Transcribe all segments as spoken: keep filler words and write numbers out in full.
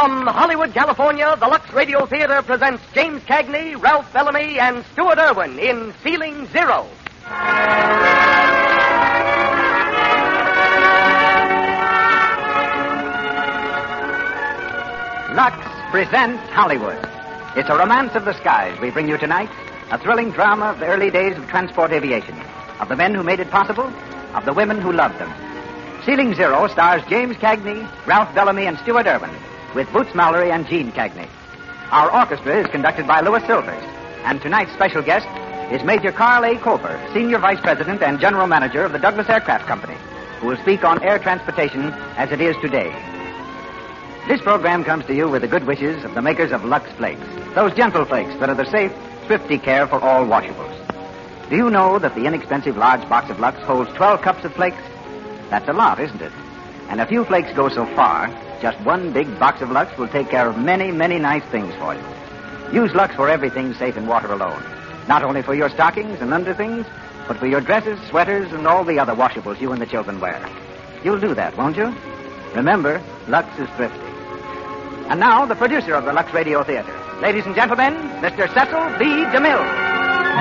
From Hollywood, California, the Lux Radio Theater presents James Cagney, Ralph Bellamy, and Stuart Irwin in Ceiling Zero. Lux presents Hollywood. It's a romance of the skies we bring you tonight, a thrilling drama of the early days of transport aviation, of the men who made it possible, of the women who loved them. Ceiling Zero stars James Cagney, Ralph Bellamy, and Stuart Irwin, with Boots Mallory and Gene Cagney. Our orchestra is conducted by Louis Silvers, and tonight's special guest is Major Carl A. Colfer, Senior Vice President and General Manager of the Douglas Aircraft Company, who will speak on air transportation as it is today. This program comes to you with the good wishes of the makers of Lux Flakes, those gentle flakes that are the safe, thrifty care for all washables. Do you know that the inexpensive large box of Lux holds twelve cups of flakes? That's a lot, isn't it? And a few flakes go so far, just one big box of Lux will take care of many, many nice things for you. Use Lux for everything safe in water alone. Not only for your stockings and underthings, but for your dresses, sweaters, and all the other washables you and the children wear. You'll do that, won't you? Remember, Lux is thrifty. And now, the producer of the Lux Radio Theater. Ladies and gentlemen, Mister Cecil B. DeMille.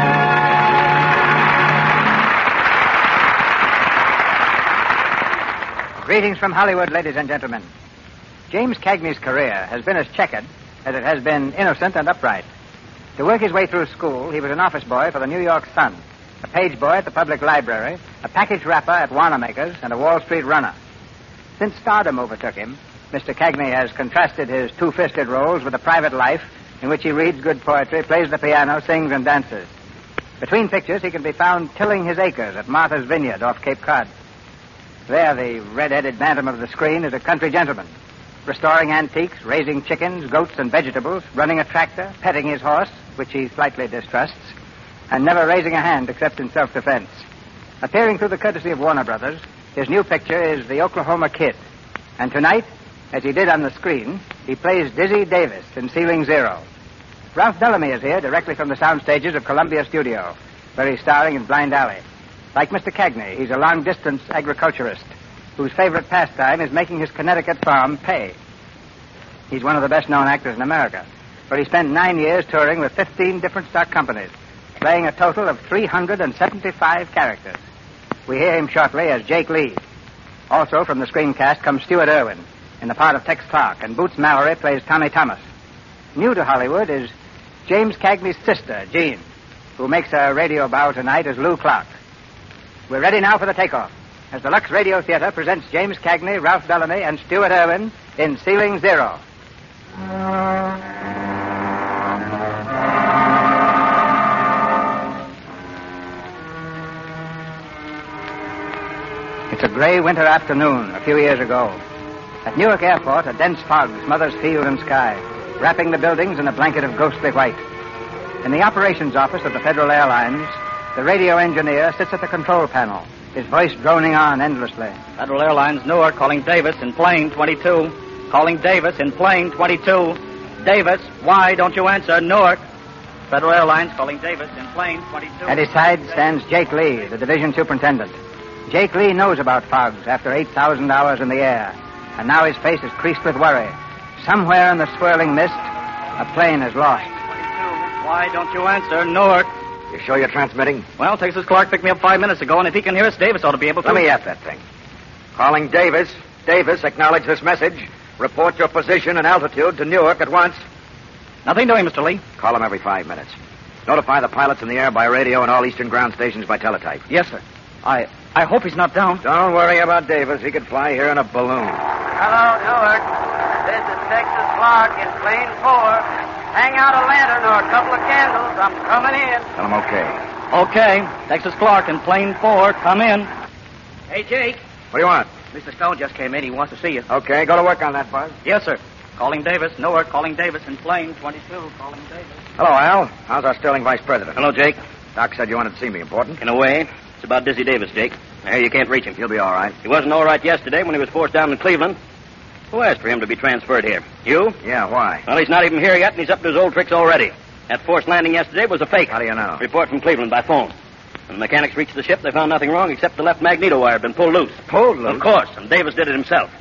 Greetings from Hollywood, ladies and gentlemen. James Cagney's career has been as checkered as it has been innocent and upright. To work his way through school, he was an office boy for the New York Sun, a page boy at the public library, a package wrapper at Wanamaker's, and a Wall Street runner. Since stardom overtook him, Mister Cagney has contrasted his two-fisted roles with a private life in which he reads good poetry, plays the piano, sings, and dances. Between pictures, he can be found tilling his acres at Martha's Vineyard off Cape Cod. There, the red-headed bantam of the screen is a country gentleman, restoring antiques, raising chickens, goats, and vegetables, running a tractor, petting his horse, which he slightly distrusts, and never raising a hand except in self-defense. Appearing through the courtesy of Warner Brothers, his new picture is The Oklahoma Kid. And tonight, as he did on the screen, he plays Dizzy Davis in Ceiling Zero. Ralph Bellamy is here directly from the sound stages of Columbia Studio, where he's starring in Blind Alley. Like Mister Cagney, he's a long-distance agriculturist whose favorite pastime is making his Connecticut farm pay. He's one of the best-known actors in America, where he spent nine years touring with fifteen different stock companies, playing a total of three hundred seventy-five characters. We hear him shortly as Jake Lee. Also from the screencast comes Stuart Irwin in the part of Tex Clark, and Boots Mallory plays Tommy Thomas. New to Hollywood is James Cagney's sister, Jean, who makes her radio bow tonight as Lou Clark. We're ready now for the takeoff, as the Lux Radio Theater presents James Cagney, Ralph Bellamy, and Stuart Irwin in Ceiling Zero. It's a gray winter afternoon a few years ago. At Newark Airport, a dense fog smothers field and sky, wrapping the buildings in a blanket of ghostly white. In the operations office of the Federal Airlines, the radio engineer sits at the control panel, his voice droning on endlessly. Federal Airlines Newark calling Davis in plane twenty-two. Calling Davis in plane twenty-two. Davis, why don't you answer? Newark. Federal Airlines calling Davis in plane twenty-two. At his side stands Jake Lee, the division superintendent. Jake Lee knows about fogs after eight thousand hours in the air, and now his face is creased with worry. Somewhere in the swirling mist, a plane is lost. twenty-two. Why don't you answer? Newark. You sure you're transmitting? Well, Texas Clark picked me up five minutes ago, and if he can hear us, Davis ought to be able to. Let me at that thing. Calling Davis. Davis, acknowledge this message. Report your position and altitude to Newark at once. Nothing doing, Mister Lee. Call him every five minutes. Notify the pilots in the air by radio and all eastern ground stations by teletype. Yes, sir. I I hope he's not down. Don't worry about Davis. He could fly here in a balloon. Hello, Newark. This is Texas Clark in plane four. Hang out a lantern or a couple of candles. I'm coming in. Tell him okay. Okay. Texas Clark in plane four. Come in. Hey, Jake. What do you want? Mister Stone just came in. He wants to see you. Okay, go to work on that, Buzz. Yes, sir. Calling Davis. Newark calling Davis in plane twenty-two. Calling Davis. Hello, Al. How's our Sterling vice president? Hello, Jake. Doc said you wanted to see me. Important? In a way. It's about Dizzy Davis, Jake. I hear you can't reach him. He'll be all right. He wasn't all right yesterday when he was forced down in Cleveland. Who asked for him to be transferred here? You? Yeah, why? Well, he's not even here yet, and he's up to his old tricks already. That forced landing yesterday was a fake. How do you know? Report from Cleveland by phone. When the mechanics reached the ship, they found nothing wrong except the left magneto wire had been pulled loose. Pulled loose? Of course, and Davis did it himself.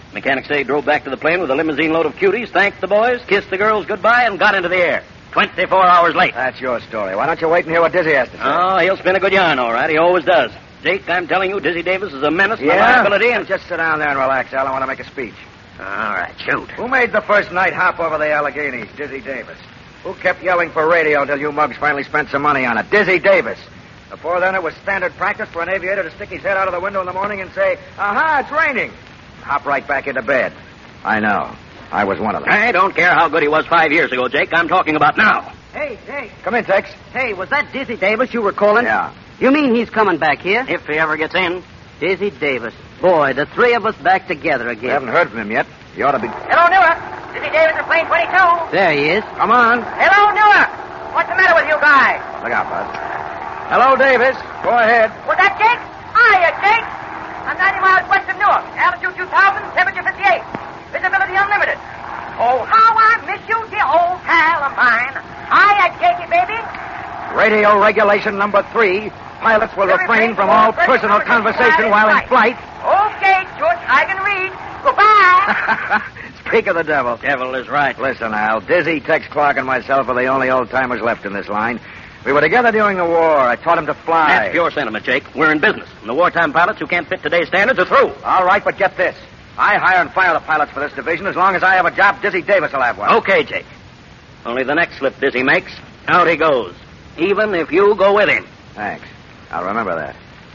Mechanics say he drove back to the plane with a limousine load of cuties, thanked the boys, kissed the girls goodbye, and got into the air. Twenty-four hours late. That's your story. Why don't you wait and hear what Dizzy has to say? Oh, he'll spin a good yarn, all right. He always does. Jake, I'm telling you, Dizzy Davis is a menace and a Yeah? liability, and... Just sit down there and relax, Al. I want to make a speech. All right, shoot. Who made the first night hop over the Alleghenies? Dizzy Davis. Who kept yelling for radio until you mugs finally spent some money on it? Dizzy Davis. Before then, it was standard practice for an aviator to stick his head out of the window in the morning and say, aha, it's raining. Hop right back into bed. I know. I was one of them. I don't care how good he was five years ago, Jake. I'm talking about now. Hey, hey, Come in, Tex. hey, was that Dizzy Davis you were calling? Yeah. You mean he's coming back here? If he ever gets in. Dizzy Davis. Boy, the three of us back together We again. haven't heard from him yet. You ought to be... Hello, Newark. Dizzy Davis in plane twenty-two. There he is. Come on. Hello, Newark. What's the matter with you guys? Look out, Bud. Hello, Davis. Go ahead. Was that Jake? Hiya, Jake. I'm ninety miles west of Newark. Altitude two thousand, temperature fifty-eight. Visibility unlimited. Oh, how I miss you, dear old pal of mine. Hiya, Jakey, baby. Radio regulation number three. Pilots will refrain from all personal conversation while in flight. Okay, George, I can read. Goodbye. Speak of the devil. Devil is right. Listen, Al. Dizzy, Tex Clark, and myself are the only old-timers left in this line. We were together during the war. I taught him to fly. That's pure sentiment, Jake. We're in business. And the wartime pilots who can't fit today's standards are through. All right, but get this. I hire and fire the pilots for this division. As long as I have a job, Dizzy Davis will have one. Okay, Jake. Only the next slip Dizzy makes, out he goes. Even if you go with him. Thanks. I'll remember that.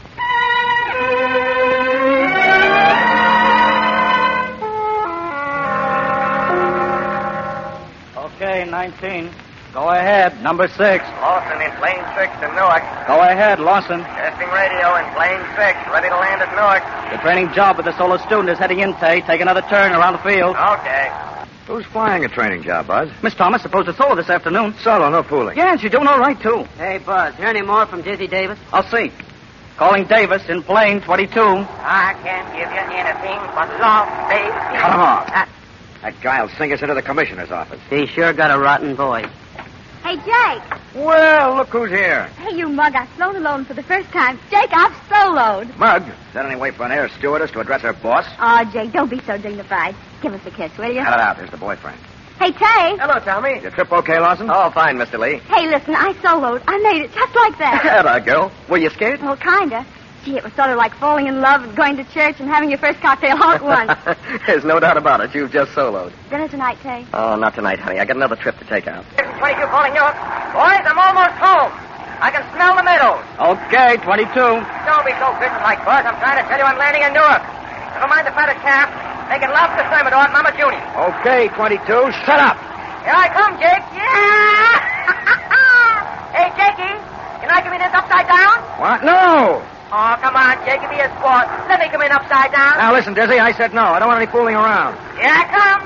Okay, nineteen. Go ahead, number six. Lawson in plane six to Newark. Go ahead, Lawson. Testing radio in plane six. Ready to land at Newark. The training job with the solo student is heading in, Tay. Take another turn around the field. Okay. Who's flying a training job, Buzz? Miss Thomas supposed to solo this afternoon. Solo, no fooling. Yeah, and she's doing all right, too. Hey, Buzz, hear any more from Dizzy Davis? I'll see. Calling Davis in plane twenty-two. I can't give you anything but love, baby. Cut him off. Uh, That guy'll sing us into the commissioner's office. He sure got a rotten voice. Hey, Jake. Well, look who's here. Hey, you mug, I've flown alone for the first time. Jake, I've soloed. Mug, is that any way for an air stewardess to address her boss? Oh, Jake, don't be so dignified. Give us a kiss, will you? Cut it out. There's the boyfriend. Hey, Tay. Hello, Tommy. Your trip okay, Lawson? Oh, fine, Mister Lee. Hey, listen, I soloed. I made it just like that. Hello, girl. Were you scared? Well, kinda. Gee, it was sort of like falling in love and going to church and having your first cocktail all at once. There's no doubt about it. You've just soloed. Dinner tonight, Tay. Oh, not tonight, honey. I got another trip to take out. twenty-two calling Newark. Boys, I'm almost home. I can smell the meadows. Okay, twenty-two. Don't be so business-like, Buzz. I'm trying to tell you I'm landing in Newark. Never mind the fatted calf. Making lobster thermidor at Mama Junie. Okay, twenty-two. Shut up. Here I come, Jake. Yeah! Hey, Jakey, can I come in this upside down? What? No. Oh, come on, Jakey, be a sport. Let me come in upside down. Now, listen, Dizzy, I said no. I don't want any fooling around. Here I come.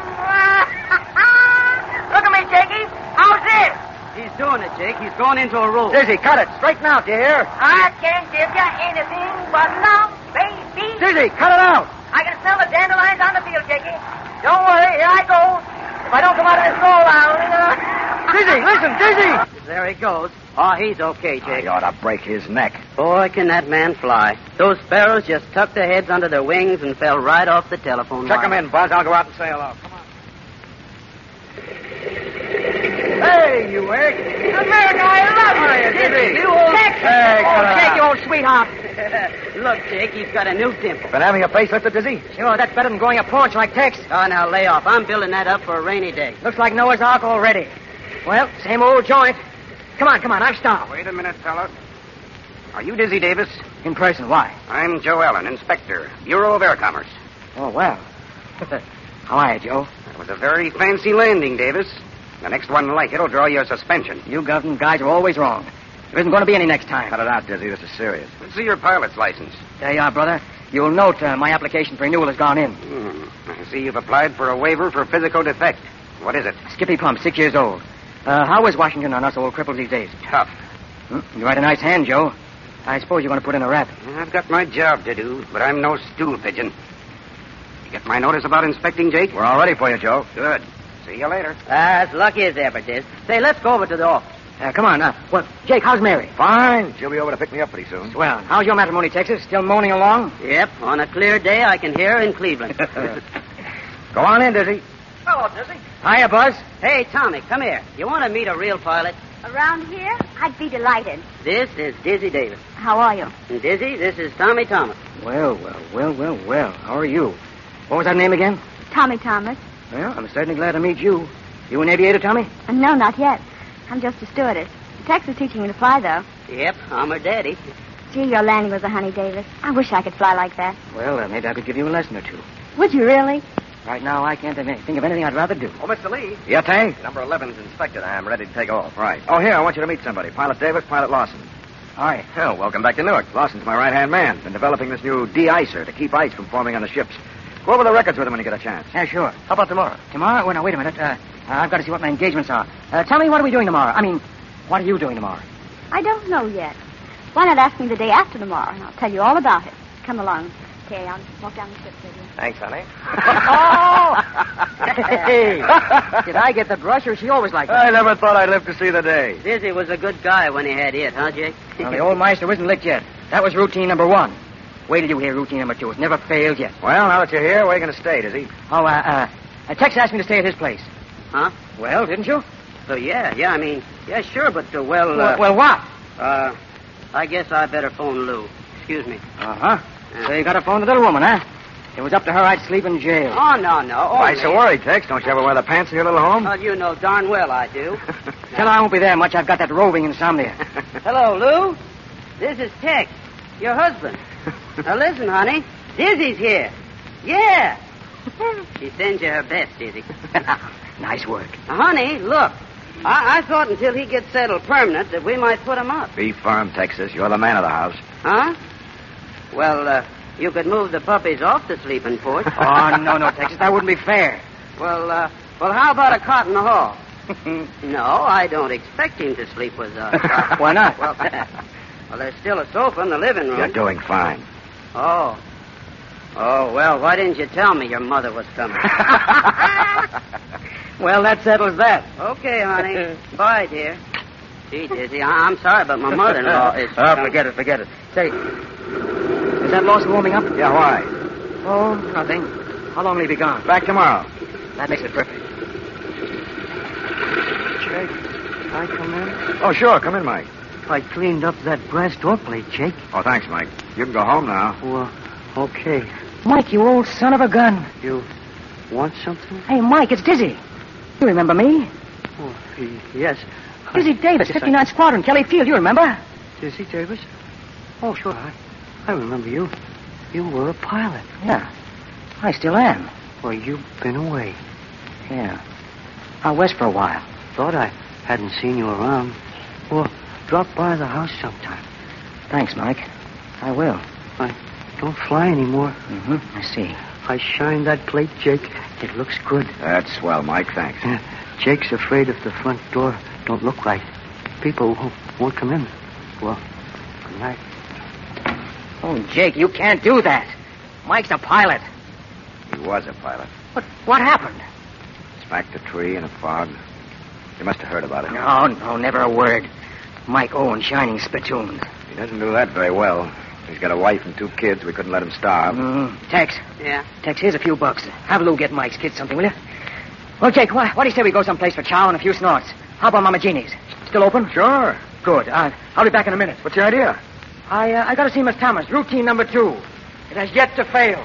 Look at me, Jakey. How's this? He's doing it, Jake. He's going into a roll. Dizzy, cut it. Straighten out, do you hear? I can't give you anything but love, baby. Dizzy, cut it out. I can smell the dandelions on the field, Jakey. Don't worry, here I go. If I don't come out of this roll, I'll... Dizzy, listen, Dizzy. There he goes. Oh, he's okay, Jake. I ought to break his neck. Boy, can that man fly. Those sparrows just tucked their heads under their wings and fell right off the telephone Check wire. him in, Buzz. I'll go out and say hello. Come on. Hey, you egg. America, I love you, Dizzy. You old Hey, cut oh, it Jake, out. you old sweetheart. Look, Jake, he's got a new dimple. Been having a facelift, Dizzy? Sure, that's better than going a paunch like Tex. Oh, now lay off. I'm building that up for a rainy day. Looks like Noah's Ark already. Well, same old joint. Come on, come on, I'm starved. Wait a minute, fella. Are you Dizzy Davis? In person, why? I'm Joe Allen, Inspector, Bureau of Air Commerce. Oh, well. How are you, Joe? That was a very fancy landing, Davis. The next one like it'll draw you a suspension. You government guys are always wrong. There isn't going to be any next time. Cut it out, Dizzy. This is serious. Let's see your pilot's license. There you are, brother. You'll note uh, my application for renewal has gone in. Hmm. I see you've applied for a waiver for physical defect. What is it? Skippy Plum, six years old. Uh, how is Washington on us old cripples these days? Tough. Hmm? You write a nice hand, Joe. I suppose you're going to put in a rap. I've got my job to do, but I'm no stool pigeon. You get my notice about inspecting, Jake? We're all ready for you, Joe. Good. See you later. As lucky as ever, Diz. Say, let's go over to the office. Uh, come on, uh, well, Jake, how's Mary? Fine. She'll be over to pick me up pretty soon. Well, how's your matrimony, Texas? Still moaning along? Yep, on a clear day, I can hear her in Cleveland. Go on in, Dizzy. Hello, Dizzy. Hiya, Buzz. Hey, Tommy, come here. You want to meet a real pilot? Around here? I'd be delighted. This is Dizzy Davis. How are you? And Dizzy, this is Tommy Thomas. Well, well, well, well, well. How are you? What was that name again? Tommy Thomas. Well, I'm certainly glad to meet you. You an aviator, Tommy? Uh, no, not yet. I'm just a stewardess. Tex is teaching me to fly, though. Yep, I'm her daddy. Gee, your landing was a honey, Davis. I wish I could fly like that. Well, uh, maybe I could give you a lesson or two. Would you really? Right now, I can't think of anything I'd rather do. Oh, Mister Lee. Yeah, Tang? Number eleven's inspected. I'm ready to take off. Right. Oh, here, I want you to meet somebody. Pilot Davis, Pilot Lawson. Hi. Well, welcome back to Newark. Lawson's my right-hand man. Been developing this new de-icer to keep ice from forming on the ships. Go over the records with him when you get a chance. Yeah, sure. How about tomorrow? Tomorrow? Well, now, wait a minute. Uh, I've got to see what my engagements are. Uh, tell me, what are we doing tomorrow? I mean, what are you doing tomorrow? I don't know yet. Why not ask me the day after tomorrow, and I'll tell you all about it. Come along. Okay, I'll walk down the steps with you. Thanks, honey. Oh! Hey! Did I get the brush, or is she always like that? I never thought I'd live to see the day. Dizzy was a good guy when he had it, huh, Jake? Well, the old Meister isn't licked yet. That was routine number one. Wait till you hear routine number two. It's never failed yet. Well, now that you're here, where are you going to stay, Dizzy? Oh, uh, uh, uh, Tex asked me to stay at his place. Huh? Well, didn't you? So, yeah, yeah, I mean, yeah, sure, but, uh, well, uh... Well, well, what? Uh, I guess I better phone Lou. Excuse me. Uh-huh. So you got to phone the little woman, huh? If it was up to her, I'd sleep in jail. Oh, no, no. Why only- so worried, Tex? Don't you ever wear the pants in your little home? Well, you know darn well I do. Tell her I won't be there much. I've got that roving insomnia. Hello, Lou. This is Tex, your husband. Now, listen, honey. Dizzy's here. Yeah. She sends you her best, Dizzy. Nice work. Now, honey, look. I-, I thought until he gets settled permanent that we might put him up. Be firm, Texas. You're the man of the house. Huh? Well, uh, you could move the puppies off the sleeping porch. Oh, no, no, Texas. That wouldn't be fair. Well, uh, well, how about a cot in the hall? No, I don't expect him to sleep with us. Uh, Why not? Well, well, there's still a sofa in the living room. You're doing fine. Oh. Oh, well, why didn't you tell me your mother was coming? Well, that settles that. Okay, honey. Bye, dear. Gee, Dizzy, I- I'm sorry, but my mother-in-law is... Oh, forget it, forget it. Say, is that Lawson warming up? Yeah, why? Oh, nothing. How long will he be gone? Back tomorrow. That makes it perfect. Jake, can I come in? Oh, sure. Come in, Mike. I cleaned up that brass door plate, Jake. Oh, thanks, Mike. You can go home now. Well, okay. Mike, you old son of a gun. You want something? Hey, Mike, it's Dizzy. You remember me? Oh, y- yes. Dizzy Davis, Yes, fifty-ninth Squadron, Kelly Field. You remember? Dizzy Davis? Oh, sure. I, I remember you. You were a pilot. Yeah. I still am. Well, you've been away. Yeah. Out west for a while. Thought I hadn't seen you around. Well, drop by the house sometime. Thanks, Mike. I will. I don't fly anymore. Mm-hmm. I see. I shined that plate, Jake. It looks good. That's swell, Mike. Thanks. Uh, Jake's afraid if the front door don't look right. People won't, won't come in. Well, good night. Oh, Jake, you can't do that. Mike's a pilot. He was a pilot. What, what happened? Smacked a tree in a fog. You must have heard about it. No, no, never a word. Mike Owen shining spittoons. He doesn't do that very well. He's got a wife and two kids. We couldn't let him starve. Mm. Tex. Yeah? Tex, here's a few bucks. Have Lou get Mike's kids something, will you? Well, Jake, why, why do you say we go someplace for chow and a few snorts? How about Mama Jeannie's? Still open? Sure. Good. Uh, I'll be back in a minute. What's your idea? I uh, I got to see Miss Thomas. Routine number two. It has yet to fail.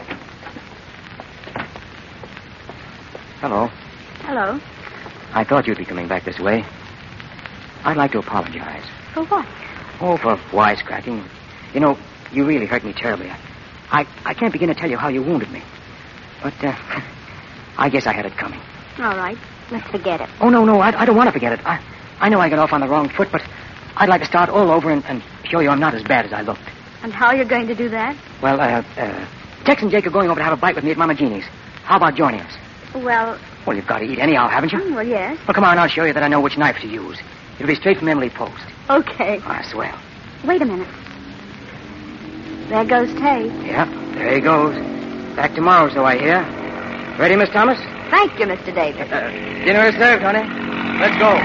Hello. Hello. I thought you'd be coming back this way. I'd like to apologize. For what? Oh, for wisecracking. You know, you really hurt me terribly. I, I can't begin to tell you how you wounded me. But, uh, I guess I had it coming. All right. Let's forget it. Oh, no, no, I, I don't want to forget it. I, I know I got off on the wrong foot, but I'd like to start all over and, and show you I'm not as bad as I looked. And how are you going to do that? Well, uh, uh, Tex and Jake are going over to have a bite with me at Mama Jeannie's. How about joining us? Well, Well, you've got to eat anyhow, haven't you? well, yes. Well, come on, I'll show you that I know which knife to use. It'll be straight from Emily Post. Okay. Ah, swell. Wait a minute. There goes Tay. Yeah, there he goes. Back tomorrow, so I hear. Ready, Miss Thomas? Thank you, Mister Davis. Uh, dinner is served, honey. Let's go.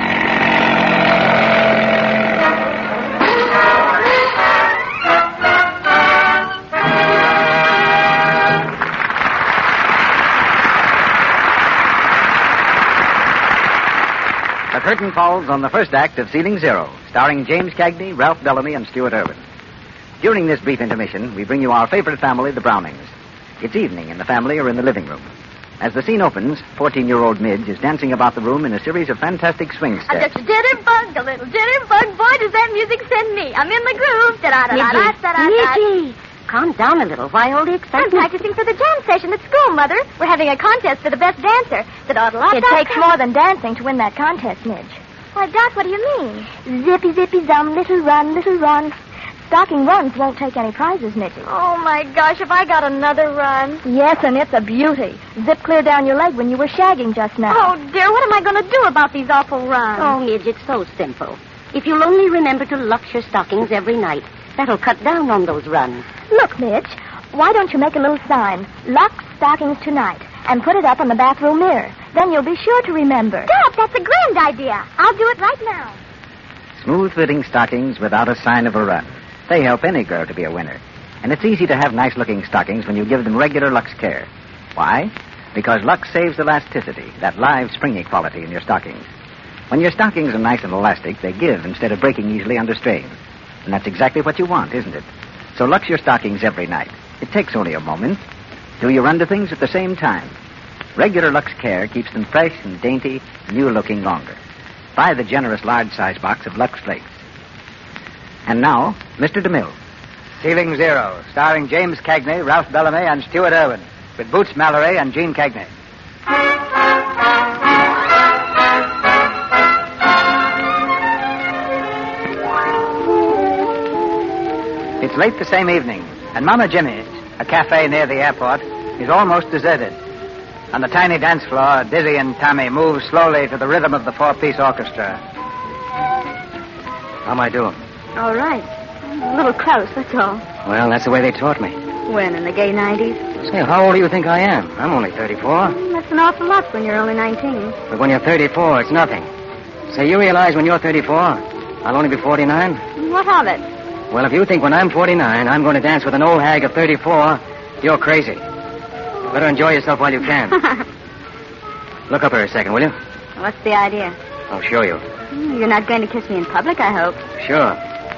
curtain falls on the first act of Ceiling Zero, starring James Cagney, Ralph Bellamy, and Stuart Irwin. During this brief intermission, we bring you our favorite family, the Brownings. It's evening, and the family are in the living room. As the scene opens, fourteen-year-old Midge is dancing about the room in a series of fantastic swing I'm steps. just a jitterbug, a little jitterbug. Boy, does that music send me. I'm in the groove. Da-da-da-da-da-da-da. Midgie, calm down a little. Why all the I'm excitement? practicing for the jam session at school, Mother. We're having a contest for the best dancer. The It takes more than dancing to win that contest, Midge. Why, Dot, what do you mean? Zippy, zippy, zum, little run, little run. Stocking runs won't take any prizes, Midgie. Oh, my gosh, have I got another run? Yes, and it's a beauty. Zip clear down your leg when you were shagging just now. Oh, dear, what am I going to do about these awful runs? Oh, Midge, it's so simple. If you'll only remember to lux your stockings every night, that'll cut down on those runs. Look, Midge, why don't you make a little sign, Lux Stockings Tonight, and put it up on the bathroom mirror. Then you'll be sure to remember. Dad, that's a grand idea. I'll do it right now. Smooth-fitting stockings without a sign of a run. They help any girl to be a winner. And it's easy to have nice-looking stockings when you give them regular Lux care. Why? Because Lux saves elasticity, that live, springy quality in your stockings. When your stockings are nice and elastic, they give instead of breaking easily under strain. And that's exactly what you want, isn't it? So Lux your stockings every night. It takes only a moment. Do you run to things at the same time? Regular Lux care keeps them fresh and dainty, new-looking longer. Buy the generous large-size box of Lux Flakes. And now, Mister DeMille. Ceiling Zero, starring James Cagney, Ralph Bellamy, and Stuart Irwin, with Boots Mallory and Gene Cagney. It's late the same evening, and Mama Jimmy's, a cafe near the airport, is almost deserted. On the tiny dance floor, Dizzy and Tommy move slowly to the rhythm of the four-piece orchestra. How am I doing? All right. A little close, that's all. Well, that's the way they taught me. When, in the gay nineties? Say, how old do you think I am? I'm only thirty-four. That's an awful lot when you're only nineteen. But when you're thirty-four, it's nothing. Say, you realize when you're thirty-four, I'll only be forty-nine? What of it? Well, if you think when I'm forty-nine, I'm going to dance with an old hag of thirty-four, you're crazy. Better enjoy yourself while you can. Look up here a second, will you? What's the idea? I'll show you. You're not going to kiss me in public, I hope. Sure.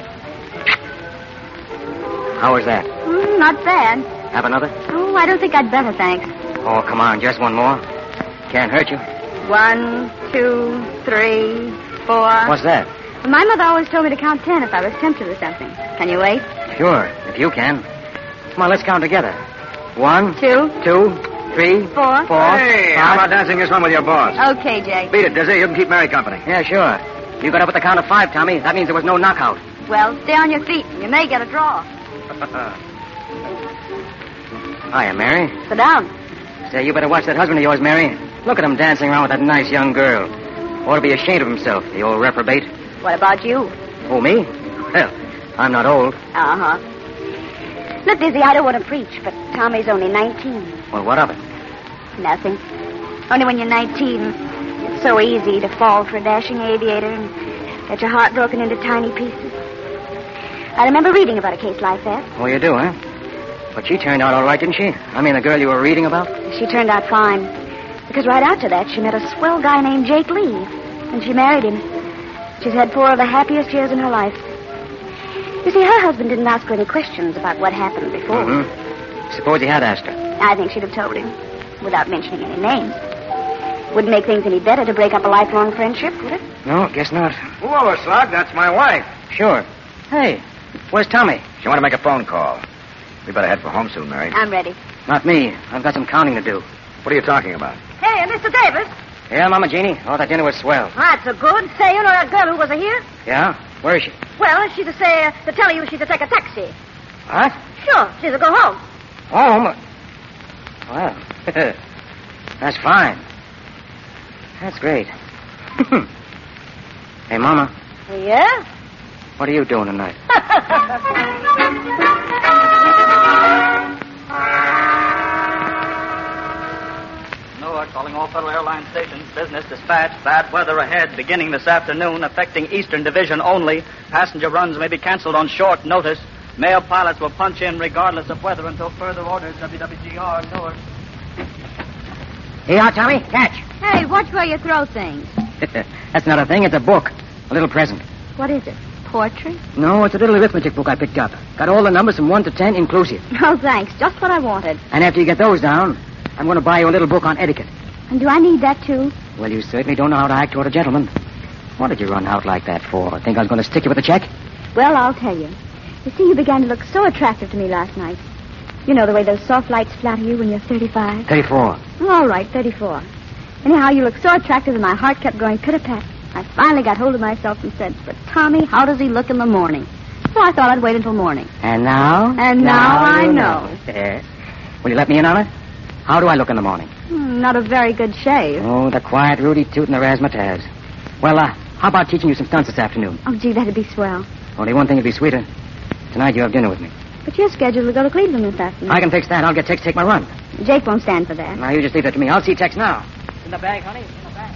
How was that? Mm, not bad. Have another? Oh, I don't think I'd better, thanks. Oh, come on, just one more. Can't hurt you. One, two, three, four. What's that? My mother always told me to count ten if I was tempted with something. Can you wait? Sure, if you can. Come on, let's count together. One, Two. two, three, Four. four. Hey, how about dancing this one with your boss? Okay, Jay. Beat it, Dizzy. You can keep Mary company. Yeah, sure. You got up at the count of five, Tommy. That means there was no knockout. Well, stay on your feet. You may get a draw. Hiya, Mary. Sit down. Say, you better watch that husband of yours, Mary. Look at him dancing around with that nice young girl. Ought to be ashamed of himself, the old reprobate. What about you? Who, me? Well, I'm not old. Uh-huh. Look, Dizzy, I don't want to preach, but Tommy's only nineteen. Well, what of it? Nothing. Only when you're nineteen, it's so easy to fall for a dashing aviator and get your heart broken into tiny pieces. I remember reading about a case like that. Oh, you do, huh? But she turned out all right, didn't she? I mean, the girl you were reading about? She turned out fine. Because right after that, she met a swell guy named Jake Lee. And she married him. She's had four of the happiest years in her life. You see, her husband didn't ask her any questions about what happened before. Mm-hmm. Suppose he had asked her. I think she'd have told him, without mentioning any names. Wouldn't make things any better to break up a lifelong friendship, would it? No, guess not. Whoa, Slug, that's my wife. Sure. Hey, where's Tommy? She want to make a phone call. We better head for home soon, Mary. I'm ready. Not me. I've got some counting to do. What are you talking about? Hey, Mister Davis. Yeah, Mama Jeannie? Oh, that dinner was swell. That's a good. Say, you know that girl who was here? Yeah? Where is she? Well, she's to say, uh, to tell you she's to take a taxi. What? Sure, she's to go home. Home? Well, that's fine. That's great. Hey, Mama, Yeah? what are you doing tonight? Newark calling all Federal Airlines stations. Business dispatch. Bad weather ahead beginning this afternoon, affecting Eastern Division only. Passenger runs may be canceled on short notice. Mail pilots will punch in regardless of weather until further orders. W W G R, Newark. Here you are, Tommy. Catch. Hey, watch where you throw things. That's not a thing. It's a book. A little present. What is it? Poetry? No, it's a little arithmetic book I picked up. Got all the numbers from one to ten inclusive. Oh, thanks. Just what I wanted. And after you get those down, I'm going to buy you a little book on etiquette. And do I need that, too? Well, you certainly don't know how to act toward a gentleman. What did you run out like that for? Think I was going to stick you with a check? Well, I'll tell you. You see, you began to look so attractive to me last night. You know the way those soft lights flatter you when you're thirty-five? thirty-four. All right, thirty-four. Anyhow, you looked so attractive that my heart kept going pit-a-pat. I finally got hold of myself and said, but Tommy, how does he look in the morning? So I thought I'd wait until morning. And now? And now, now I know. know. Yes. Will you let me in on it? How do I look in the morning? Hmm, not a very good shave. Oh, the quiet Rudy Toot and the razzmatazz. Well, uh, how about teaching you some stunts this afternoon? Oh, gee, that'd be swell. Only one thing would be sweeter. Tonight you have dinner with me. But you're scheduled to go to Cleveland this afternoon. I can fix that. I'll get Tex to take my run. Jake won't stand for that. Now, you just leave that to me. I'll see Tex now. In the bag, honey. In the bag.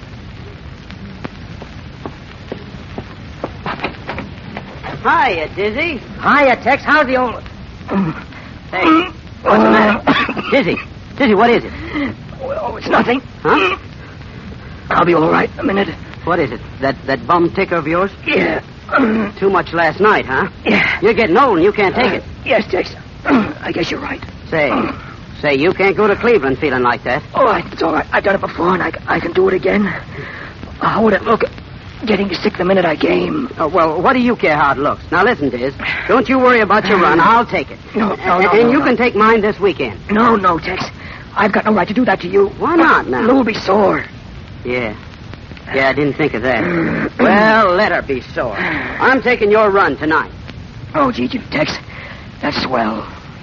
Hiya, Dizzy. Hiya, Tex. How's the old... Hey, what's the matter? Dizzy. Dizzy, what is it? Oh, it's nothing. Huh? I'll be all right in a minute. What is it? That that bum ticker of yours? Yeah. Too much last night, huh? Yeah. You're getting old and you can't take uh, it. Yes, Tex. I guess you're right. Say, say, you can't go to Cleveland feeling like that. All right, it's all right. I've done it before and I, I can do it again. How would it look getting sick the minute I came? Oh, well, what do you care how it looks? Now, listen, Diz. Don't you worry about your run. I'll take it. No, no, and, no, And no, you no. can take mine this weekend. No, no, Tex. I've got no right to do that to you. Why not now? Lou'll be sore. Yeah. Yeah, I didn't think of that. Well, let her be sore. I'm taking your run tonight. Oh, gee, gee, Tex. That's swell.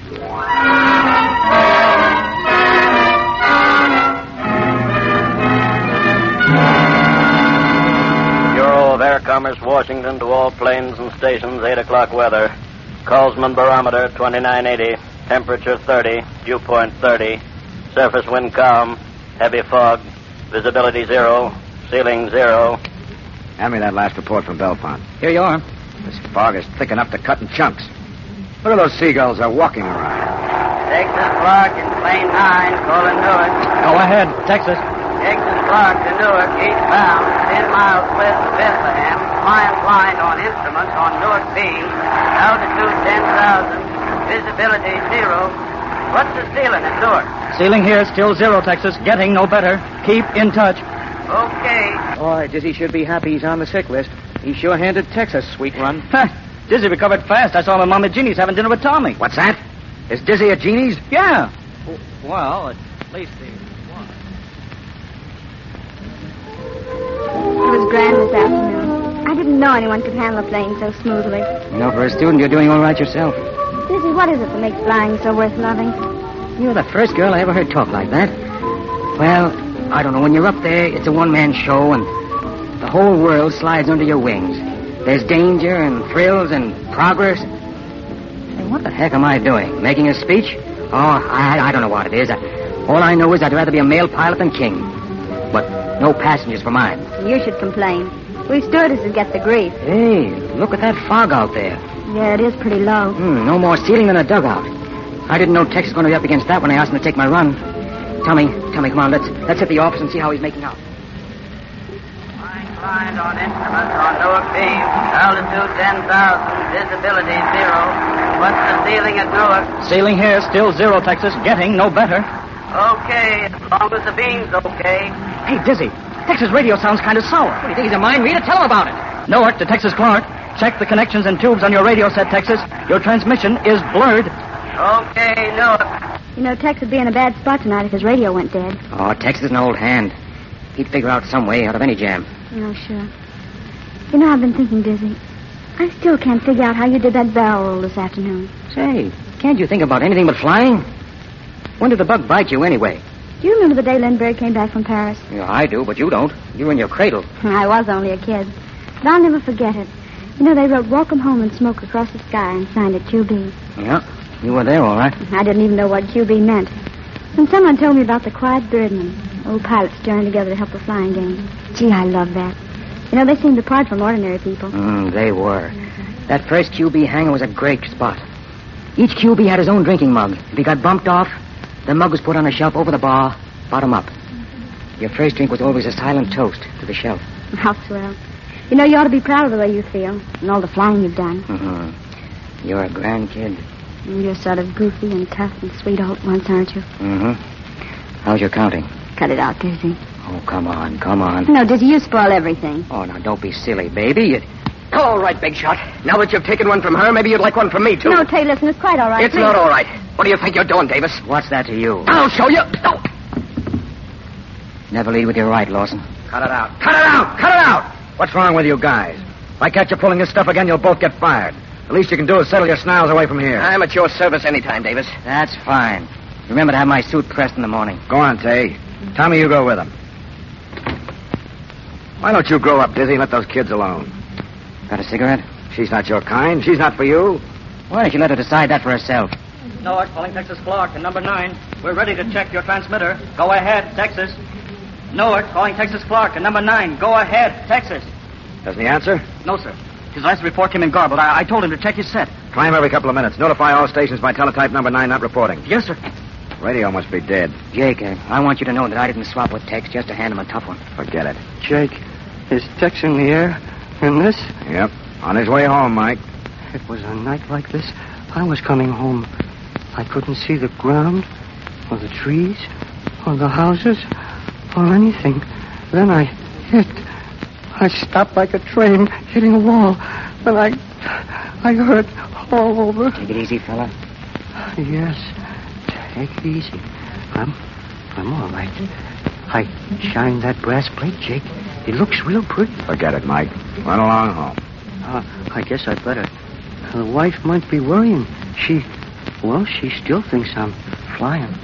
Bureau of Air Commerce, Washington, to all planes and stations, eight o'clock weather. Colesman barometer, twenty-nine eighty. Temperature, thirty. Dew point, thirty. Surface wind calm. Heavy fog. Visibility, zero. Ceiling, zero. Hand me that last report from Belpont. Here you are. This fog is thick enough to cut in chunks. Look at those seagulls are walking around. Texas Clark in plane nine, calling Newark. Go ahead, Texas. Texas Clark to Newark, eastbound, ten miles west of Bethlehem. Flying blind on instruments on Newark beam. Altitude ten thousand. Visibility zero. What's the ceiling at Newark? Ceiling here, still zero, Texas. Getting no better. Keep in touch. Okay. Boy, Dizzy should be happy he's on the sick list. He sure handed Texas a sweet run. Dizzy recovered fast. I saw him and Mama Jeannie's having dinner with Tommy. What's that? Is Dizzy at Jeannie's? Yeah. Well, at least he was. It was grand this afternoon. I didn't know anyone could handle a plane so smoothly. You know, for a student, you're doing all right yourself. Dizzy, what is it that makes flying so worth loving? You're the first girl I ever heard talk like that. Well, I don't know. When you're up there, it's a one-man show, and the whole world slides under your wings. There's danger and thrills and progress. Hey, what the heck am I doing? Making a speech? Oh, I, I don't know what it is. I, all I know is I'd rather be a male pilot than king. But no passengers for mine. You should complain. We stewardesses get the grief. Hey, look at that fog out there. Yeah, it is pretty low. Hmm, no more ceiling than a dugout. I didn't know Tex was going to be up against that when I asked him to take my run. Tommy, Tommy, come on, let's let's hit the office and see how he's making out. Blind on instruments on Newark beam. Altitude ten thousand. Visibility zero. What's the ceiling at Newark? Ceiling here, still zero, Texas. Getting no better. Okay, as long as the beam's okay. Hey, Dizzy. Texas radio sounds kind of sour. What do you think he's a mind reader? Tell him about it. Newark to Texas Clark. Check the connections and tubes on your radio set, Texas. Your transmission is blurred. Okay, Newark. You know, Tex would be in a bad spot tonight if his radio went dead. Oh, Tex is an old hand. He'd figure out some way out of any jam. Oh, sure. You know, I've been thinking, Dizzy. I still can't figure out how you did that barrel roll this afternoon. Say, can't you think about anything but flying? When did the bug bite you anyway? Do you remember the day Lindbergh came back from Paris? Yeah, I do, but you don't. You're in your cradle. I was only a kid. But I'll never forget it. You know, they wrote Welcome Home in Smoke across the sky and signed it Q B. Yeah, you were there, all right. I didn't even know what Q B meant. And someone told me about the Quiet Birdmen, old pilots joining together to help the flying game. Gee, I love that. You know, they seemed apart from ordinary people. Mm, they were. That first Q B hangar was a great spot. Each Q B had his own drinking mug. If he got bumped off, the mug was put on a shelf over the bar, bottom up. Your first drink was always a silent toast to the shelf. How swell. You know, you ought to be proud of the way you feel and all the flying you've done. Mm-hmm. You're a grand kid. You're sort of goofy and tough and sweet all at once, aren't you? Mm-hmm. How's your counting? Cut it out, Dizzy. Oh, come on, come on. No, Dizzy, you spoil everything. Oh, now, don't be silly, baby. You... All right, Big Shot. Now that you've taken one from her, maybe you'd like one from me, too. No, Tay, listen, it's quite all right. It's please. not all right. What do you think you're doing, Davis? What's that to you? I'll show you. No. Never lead with your right, Lawson. Cut it out. Cut it out! Cut it out! What's wrong with you guys? If I catch you pulling this stuff again, you'll both get fired. The least you can do is settle your snarls away from here. I'm at your service anytime, Davis. That's fine. Remember to have my suit pressed in the morning. Go on, Tay. Tommy, you go with him. Why don't you grow up, Dizzy, and let those kids alone? Got a cigarette? She's not your kind. She's not for you. Why don't you let her decide that for herself? Newark, calling Texas Clark, and number nine. We're ready to check your transmitter. Go ahead, Texas. Newark, calling Texas Clark, and number nine. Go ahead, Texas. Doesn't he answer? No, sir. His last report came in garbled. I, I told him to check his set. Try him every couple of minutes. Notify all stations by teletype number nine not reporting. Yes, sir. Radio must be dead. Jake, uh, I want you to know that I didn't swap with Tex just to hand him a tough one. Forget it. Jake, is Tex in the air in this? Yep. On his way home, Mike. It was a night like this. I was coming home. I couldn't see the ground, or the trees, or the houses, or anything. Then I hit. I stopped like a train hitting a wall. And I... I hurt all over. Take it easy, fella. Yes. Take it easy. I'm... I'm all right. I shined that brass plate, Jake. It looks real pretty. Forget it, Mike. Run along home. Uh, I guess I'd better. The wife might be worrying. She... Well, she still thinks I'm flying.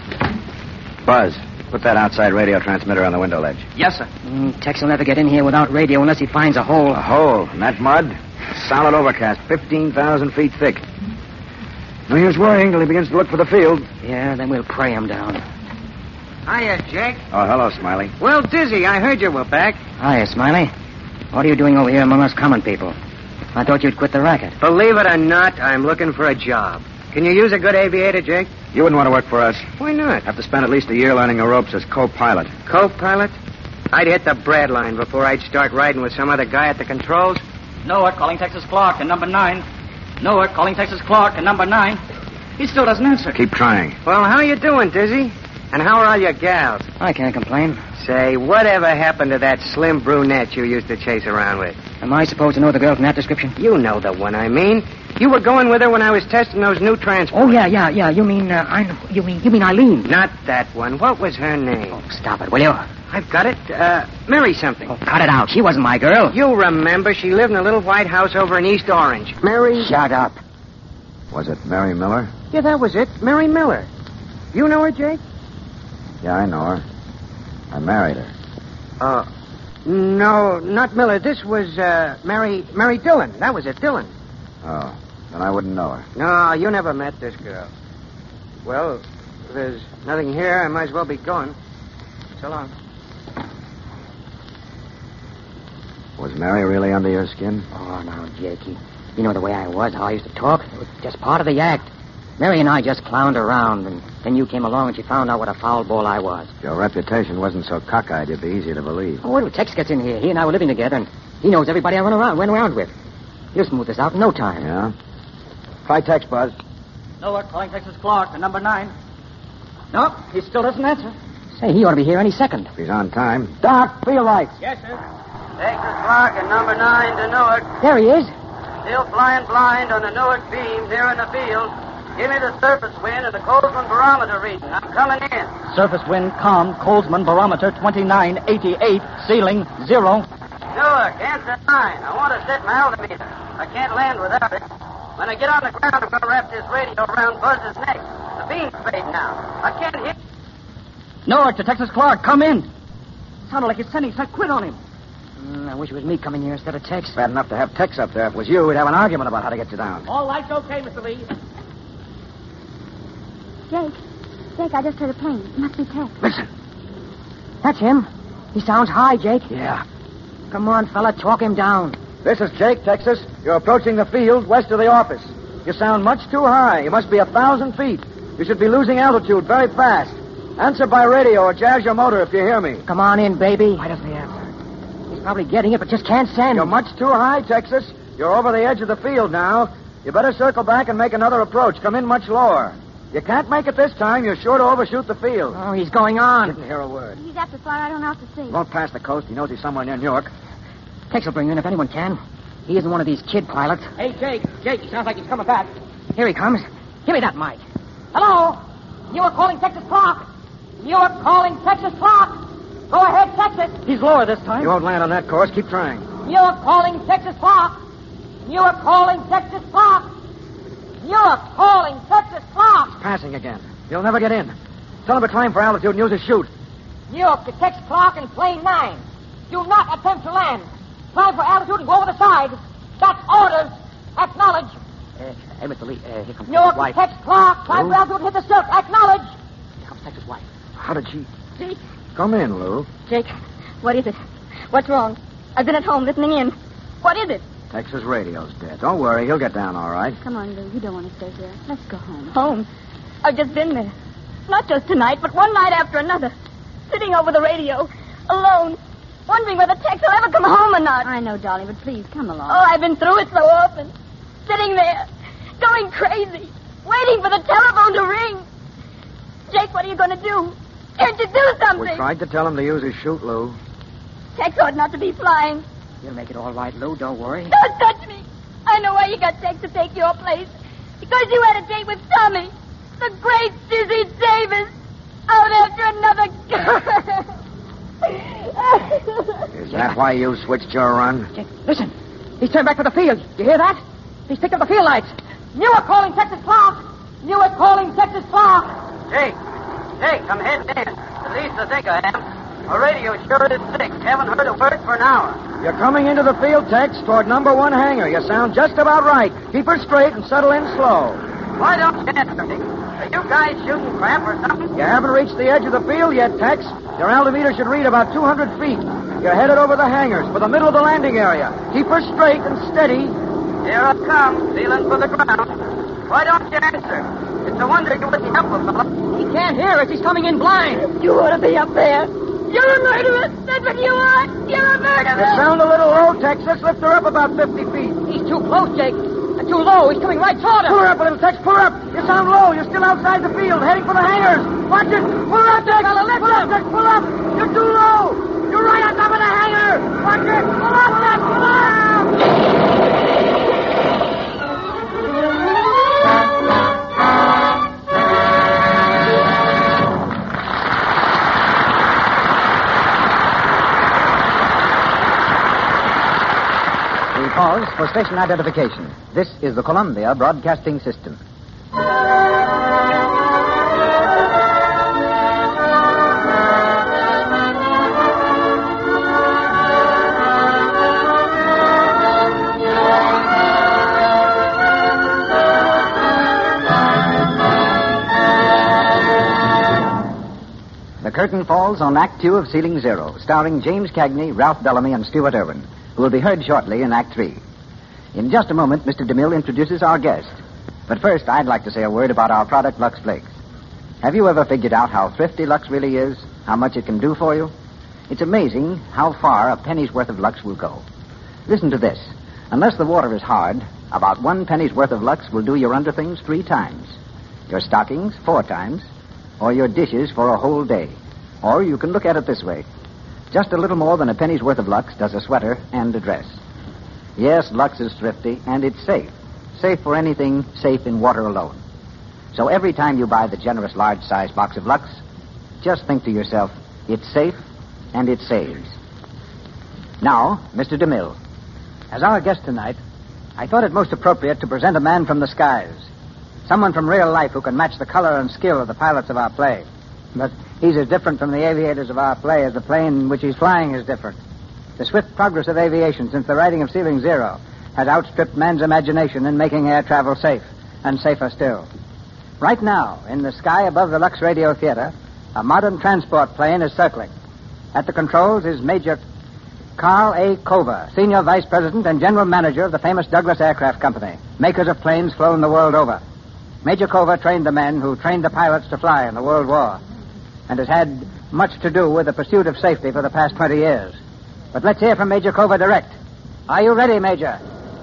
Buzz, put that outside radio transmitter on the window ledge. Yes, sir. Mm, Tex will never get in here without radio unless he finds a hole. A hole? In that mud? Solid overcast, fifteen thousand feet thick. No use worrying till he begins to look for the field. Yeah, then we'll pray him down. Hiya, Jake. Oh, hello, Smiley. Well, Dizzy, I heard you were back. Hiya, Smiley. What are you doing over here among us common people? I thought you'd quit the racket. Believe it or not, I'm looking for a job. Can you use a good aviator, Jake? You wouldn't want to work for us. Why not? Have to spend at least a year learning the ropes as co-pilot. Co-pilot? I'd hit the Brad line before I'd start riding with some other guy at the controls. Newark, calling Texas Clark, and number nine. Newark, calling Texas Clark, and number nine. He still doesn't answer. Keep trying. Well, how you doing, Dizzy? And how are all your gals? I can't complain. Say, whatever happened to that slim brunette you used to chase around with? Am I supposed to know the girl from that description? You know the one I mean. You were going with her when I was testing those new transports. Oh, yeah, yeah, yeah. You mean, uh, I know. You mean, you mean Eileen? Not that one. What was her name? Oh, stop it, will you? I've got it. Uh, Mary something. Oh, cut it out. She wasn't my girl. You remember, she lived in a little white house over in East Orange. Mary... Shut up. Was it Mary Miller? Yeah, that was it. Mary Miller. You know her, Jake? Yeah, I know her. I married her. Uh, no, not Miller. This was, uh, Mary... Mary Dillon. That was it, Dillon. Oh, then I wouldn't know her. No, you never met this girl. Well, if there's nothing here, I might as well be going. So long. Was Mary really under your skin? Oh, now, Jakey. You know the way I was, how I used to talk. It was just part of the act. Mary and I just clowned around, and then you came along and she found out what a foul ball I was. If your reputation wasn't so cockeyed, it'd be easier to believe. Oh, wait till Tex gets in here. He and I were living together, and he knows everybody I run around, went around with. He'll smooth this out in no time. Yeah? Try Tex, Buzz. Newark, calling Texas Clark, and number nine. No, he still doesn't answer. Say, he ought to be here any second. If he's on time. Doc, field lights. Yes, sir. Texas Clark and number nine to Newark. There he is. Still flying blind on the Newark beams here in the field. Give me the surface wind and the Colesman barometer reading. I'm coming in. Surface wind calm, Colesman barometer twenty-nine eighty-eight, ceiling zero. Newark, answer nine. I want to set my altimeter. I can't land without it. When I get on the ground, I'm going to wrap this radio around Buzz's neck. The beam's fading now. I can't hear. Newark to Texas Clark, come in. Sounded like you're sending set quit on him. Mm, I wish it was me coming here instead of Tex. Bad enough to have Tex up there. If it was you, we'd have an argument about how to get you down. All lights okay, Mister Lee. Jake. Jake, I just heard a plane. It must be Tex. Listen. That's him. He sounds high, Jake. Yeah. Come on, fella, talk him down. This is Jake, Texas. You're approaching the field west of the office. You sound much too high. You must be a thousand feet. You should be losing altitude very fast. Answer by radio or jazz your motor if you hear me. Come on in, baby. Why doesn't he answer? He's Probably getting it, but just can't send. You're much too high, Texas. You're over the edge of the field now. You better circle back and make another approach. Come in much lower. You can't make it this time. You're sure to overshoot the field. Oh, he's going on. Didn't hear a word. He's after far. I don't know how to see. He won't pass the coast. He knows he's somewhere near New York. Tex will bring you in if anyone can. He isn't one of these kid pilots. Hey, Jake. Jake, he sounds like he's coming back. Here he comes. Give me that mic. Hello? You are calling Texas Clark. You are calling Texas Clark. Go ahead, Texas. He's lower this time. You won't land on that course. Keep trying. You are calling Texas Clark. You are calling Texas Clark. You are calling Texas Clark. He's passing again. He'll never get in. Tell him to climb for altitude and use his chute. New York to Tex Clark in plane nine. Do not attempt to land. Climb for altitude and go over the side. That's orders. Acknowledge. Uh, hey, Mister Lee, uh, here comes New York Texas to Tex Clark. Climb Who? for altitude and hit the silk. Acknowledge. Here comes Texas wife. How did she... Jake. Come in, Lou. Jake, what is it? What's wrong? I've been at home listening in. What is it? Texas radio's dead. Don't worry. He'll get down all right. Come on, Lou. You don't want to stay here. Let's go home. Home? I've just been there. Not just tonight, but one night after another. Sitting over the radio, alone, wondering whether Tex will ever come home or not. I know, darling, but please, come along. Oh, I've been through it so often. Sitting there, going crazy, waiting for the telephone to ring. Jake, what are you going to do? Can't you do something? We tried to tell him to use his chute, Lou. Tex ought not to be flying. You'll make it all right, Lou. Don't worry. Don't touch me. I know why you got Tex to take your place. Because you had a date with Tommy, the great Dizzy Davis, out after another girl. Is that why you switched your run? Jake, listen. He's turned back for the field. You hear that? He's picked up the field lights. You are calling Texas Clark. You are calling Texas Clark. Jake. Jake, I'm heading in. At least I think I am. A radio sure is sick. Haven't heard a word for an hour. You're coming into the field, Tex, toward number one hangar. You sound just about right. Keep her straight and settle in slow. Why don't you answer me? Are you guys shooting crap or something? You haven't reached the edge of the field yet, Tex. Your altimeter should read about two hundred feet. You're headed over the hangars for the middle of the landing area. Keep her straight and steady. Here I come, feeling for the ground. Why don't you answer? It's a wonder you wouldn't help a fellow. He can't hear us. He's coming in blind. You ought to be up there. You're a murderer. That's what you are. You're a murderer. You sound a little low, Texas. Lift her up about fifty feet. He's too close, Jake. And too low. He's coming right toward us. Pull her up a little, Tex. Pull her up. You sound low. You're still outside the field, heading for the hangars. Watch it. Pull her up, Tex. Pull up, Tex. Pull up. You're too low. You're right on top of the hangar. Watch it. Pull up, Tex. Pull up. Pause for station identification. This is the Columbia Broadcasting System. The curtain falls on Act Two of Ceiling Zero, starring James Cagney, Ralph Bellamy, and Stuart Irwin, who will be heard shortly in Act Three. In just a moment, Mister DeMille introduces our guest. But first, I'd like to say a word about our product, Lux Flakes. Have you ever figured out how thrifty Lux really is? How much it can do for you? It's amazing how far a penny's worth of Lux will go. Listen to this. Unless the water is hard, about one penny's worth of Lux will do your underthings three times, your stockings four times, or your dishes for a whole day. Or you can look at it this way. Just a little more than a penny's worth of Lux does a sweater and a dress. Yes, Lux is thrifty, and it's safe. Safe for anything safe in water alone. So every time you buy the generous large-size box of Lux, just think to yourself, it's safe and it saves. Now, Mister DeMille, as our guest tonight, I thought it most appropriate to present a man from the skies. Someone from real life who can match the color and skill of the pilots of our play. But he's as different from the aviators of our play as the plane which he's flying is different. The swift progress of aviation since the writing of Ceiling Zero has outstripped man's imagination in making air travel safe, and safer still. Right now, in the sky above the Lux Radio Theater, a modern transport plane is circling. At the controls is Major Carl A. Kova, Senior Vice President and General Manager of the famous Douglas Aircraft Company, makers of planes flown the world over. Major Kova trained the men who trained the pilots to fly in the World War, and has had much to do with the pursuit of safety for the past twenty years. But let's hear from Major Cover direct. Are you ready, Major?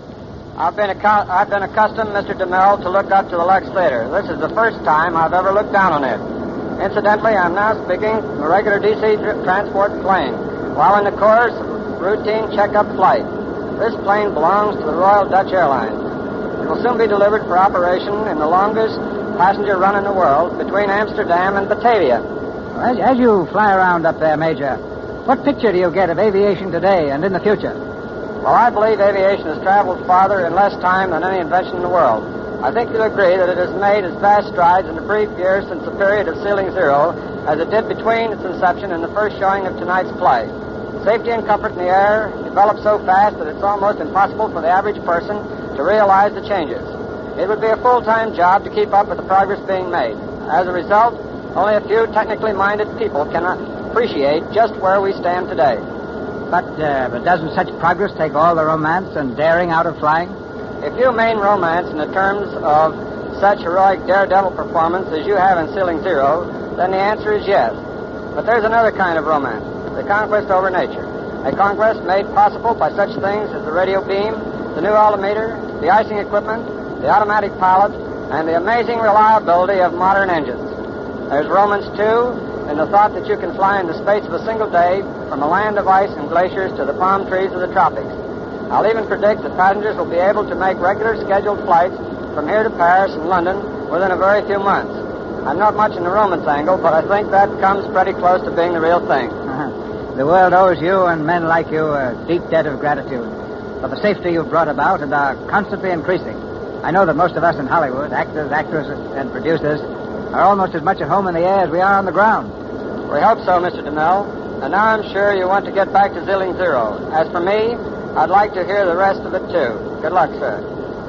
I've been, accu- I've been accustomed, Mister DeMille, to look up to the Lux Theater. This is the first time I've ever looked down on it. Incidentally, I'm now speaking from a regular D C tr- transport plane, while in the course of routine checkup flight. This plane belongs to the Royal Dutch Airlines. It will soon be delivered for operation in the longest passenger run in the world between Amsterdam and Batavia. As, as you fly around up there, Major, what picture do you get of aviation today and in the future? Well, I believe aviation has traveled farther in less time than any invention in the world. I think you'll agree that it has made as vast strides in the brief years since the period of Ceiling Zero as it did between its inception and the first showing of tonight's play. Safety and comfort in the air develop so fast that it's almost impossible for the average person to realize the changes. It would be a full-time job to keep up with the progress being made. As a result, only a few technically minded people can appreciate just where we stand today. But, uh, but doesn't such progress take all the romance and daring out of flying? If you mean romance in the terms of such heroic daredevil performance as you have in Ceiling Zero, then the answer is yes. But there's another kind of romance, the conquest over nature. A conquest made possible by such things as the radio beam, the new altimeter, the icing equipment, the automatic pilot, and the amazing reliability of modern engines. There's romance, too, in the thought that you can fly in the space of a single day from a land of ice and glaciers to the palm trees of the tropics. I'll even predict that passengers will be able to make regular scheduled flights from here to Paris and London within a very few months. I'm not much in the romance angle, but I think that comes pretty close to being the real thing. Uh-huh. The world owes you and men like you a deep debt of gratitude for the safety you've brought about and are constantly increasing. I know that most of us in Hollywood, actors, actresses, and producers, are almost as much at home in the air as we are on the ground. We hope so, Mister DeMille. And now I'm sure you want to get back to Zilling Zero. As for me, I'd like to hear the rest of it, too. Good luck, sir.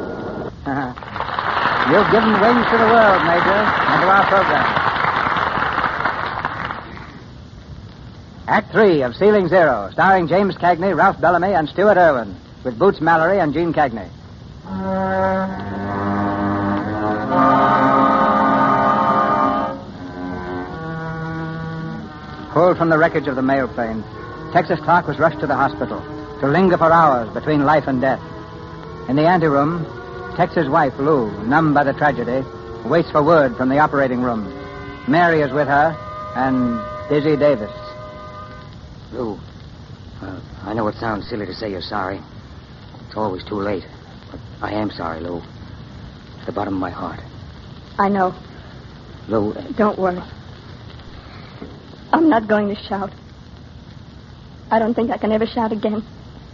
You've given wings to the world, Major, and to our program. Act three of Ceiling Zero, starring James Cagney, Ralph Bellamy, and Stuart Irwin, with Boots Mallory and Gene Cagney. Pulled from the wreckage of the mail plane, Texas Clark was rushed to the hospital to linger for hours between life and death. In the anteroom, Tex's wife, Lou, numb by the tragedy, waits for word from the operating room. Mary is with her, and Dizzy Davis. Lou, well, I know it sounds silly to say you're sorry. It's always too late. But I am sorry, Lou. At the bottom of my heart. I know. Lou... Uh... Don't worry. I'm not going to shout. I don't think I can ever shout again.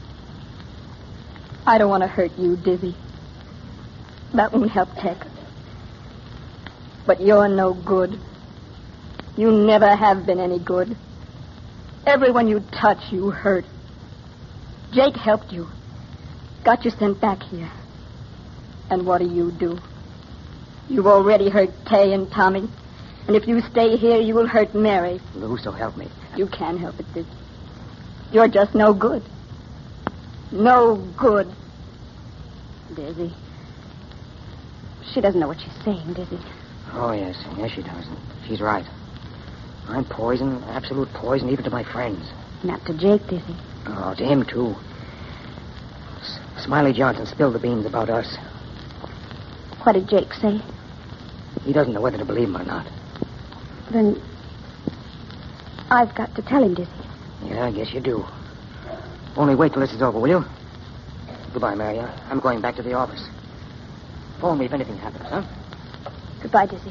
I don't want to hurt you, Dizzy. That won't help Tex. But you're no good. You never have been any good. Everyone you touch, you hurt. Jake helped you. Got you sent back here. And what do you do? You've already hurt Tay and Tommy. And if you stay here, you will hurt Mary. Lou, so help me. You can't help it, Dizzy. You're just no good. No good. Dizzy. She doesn't know what she's saying, Dizzy. Oh, yes. Yes, she does. She's right. I'm poison, absolute poison, even to my friends. Not to Jake, Dizzy. Oh, to him, too. S- Smiley Johnson spilled the beans about us. What did Jake say? He doesn't know whether to believe him or not. Then I've got to tell him, Dizzy. Yeah, I guess you do. Only wait till this is over, will you? Goodbye, Mary. I'm going back to the office. Phone me if anything happens, huh? Goodbye, Dizzy.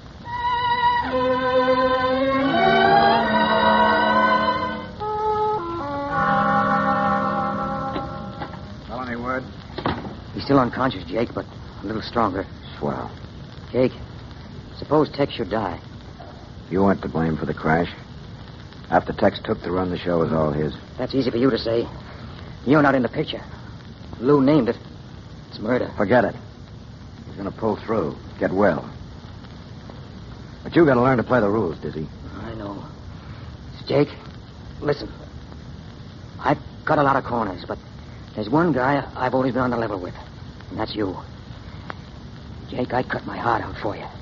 Well, any word? He's still unconscious, Jake, but a little stronger. Swell. Jake, suppose Tex should die. You weren't to blame for the crash. After Tex took the run, the show was all his. That's easy for you to say. You're not in the picture. Lou named it. It's murder. Forget it. He's going to pull through. Get well. But you got to learn to play the rules, Dizzy. I know. Jake, listen. I've cut a lot of corners, but there's one guy I've always been on the level with, and that's you. Jake, I'd cut my heart out for you.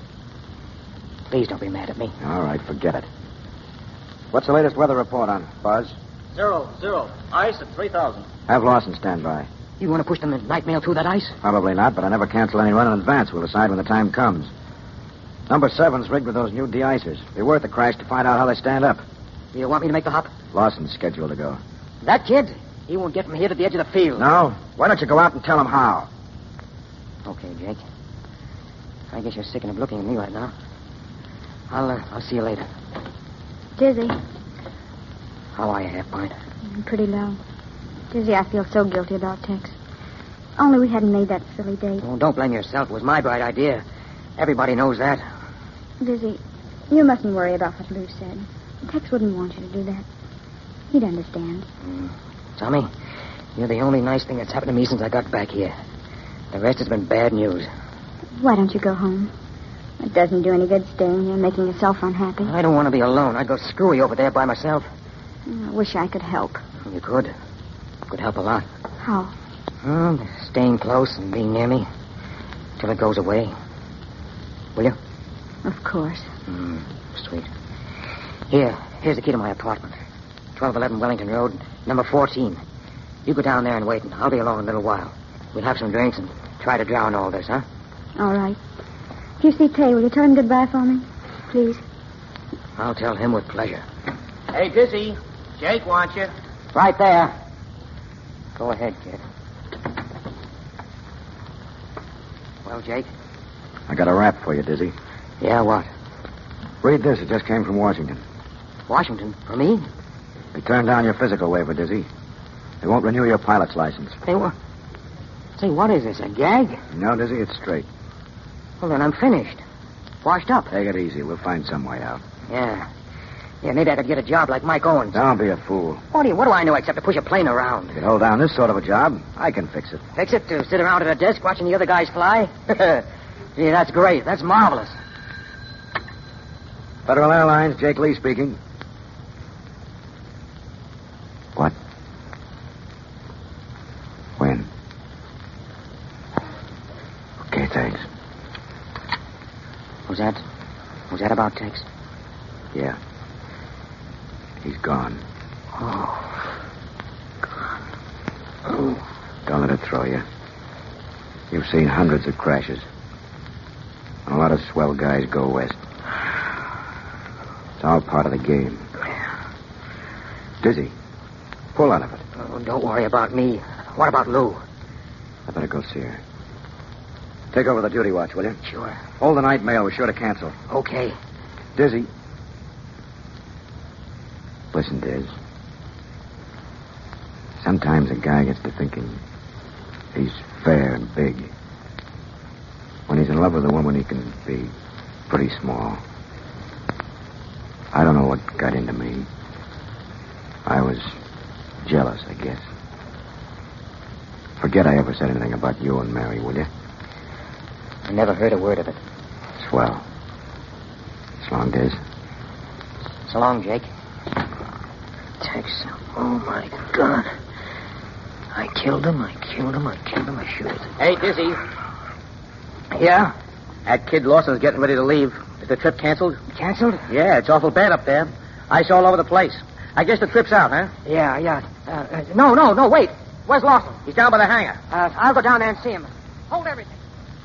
Please don't be mad at me. All right, forget it. What's the latest weather report on, Buzz? Zero, zero. Ice at three thousand. Have Lawson stand by. You want to push the night mail through that ice? Probably not, but I never cancel any run in advance. We'll decide when the time comes. Number seven's rigged with those new de-icers. Be worth the crash to find out how they stand up. Do you want me to make the hop? Lawson's scheduled to go. That kid? He won't get from here to the edge of the field. No? Why don't you go out and tell him how? Okay, Jake. I guess you're sick of looking at me right now. I'll, uh, I'll see you later. Dizzy. How are you, Half-Pint? I'm pretty low. Dizzy, I feel so guilty about Tex. Only we hadn't made that silly date. Oh, don't blame yourself. It was my bright idea. Everybody knows that. Dizzy, you mustn't worry about what Lou said. Tex wouldn't want you to do that. He'd understand. Mm. Tommy, you're the only nice thing that's happened to me since I got back here. The rest has been bad news. Why don't you go home? It doesn't do any good staying here, making yourself unhappy. I don't want to be alone. I'd go screwy over there by myself. I wish I could help. You could. Could help a lot. How? Oh, staying close and being near me till it goes away. Will you? Of course. Mm, sweet. Here, here's the key to my apartment. twelve eleven Wellington Road, number fourteen. You go down there and wait, and I'll be alone in a little while. We'll have some drinks and try to drown all this, huh? All right. If you see Tay, will you tell him goodbye for me? Please. I'll tell him with pleasure. Hey, Dizzy. Jake wants you. Right there. Go ahead, kid. Well, Jake? I got a rap for you, Dizzy. Yeah, what? Read this. It just came from Washington. Washington? For me? They turned down your physical waiver, Dizzy. They won't renew your pilot's license. Hey, what? Say, what is this, a gag? No, Dizzy, it's straight. Well, then I'm finished. Washed up. Take it easy. We'll find some way out. Yeah. Yeah, maybe I could get a job like Mike Owens. Don't be a fool. What do you, what do I know except to push a plane around? You can hold down this sort of a job. I can fix it. Fix it to sit around at a desk watching the other guys fly? Gee, that's great. That's marvelous. Federal Airlines, Jake Lee speaking. What? When? Okay, thanks. Was that... Was that about Tex? Yeah. He's gone. Oh. Gone. Oh. Don't let it throw you. You've seen hundreds of crashes. A lot of swell guys go west. It's all part of the game. Dizzy. Pull out of it. Oh, don't worry about me. What about Lou? I better go see her. Take over the duty watch, will you? Sure. Hold the night mail. We're sure to cancel. Okay. Dizzy. Listen, Diz. Sometimes a guy gets to thinking he's fair and big. When he's in love with a woman, he can be pretty small. I don't know what got into me. I was jealous, I guess. Forget I ever said anything about you and Mary, will you? I never heard a word of it. Swell. So long, Diz. So long, Jake. Tex. Oh, my God. I killed him, I killed him, I killed him, I shoot. Hey, Dizzy. Yeah? That kid Lawson's getting ready to leave. Is the trip canceled? Canceled? Yeah, it's awful bad up there. Ice all over the place. I guess the trip's out, huh? Yeah, yeah. Uh, uh, no, no, no, wait. Where's Lawson? He's down by the hangar. Uh, I'll go down there and see him. Hold everything.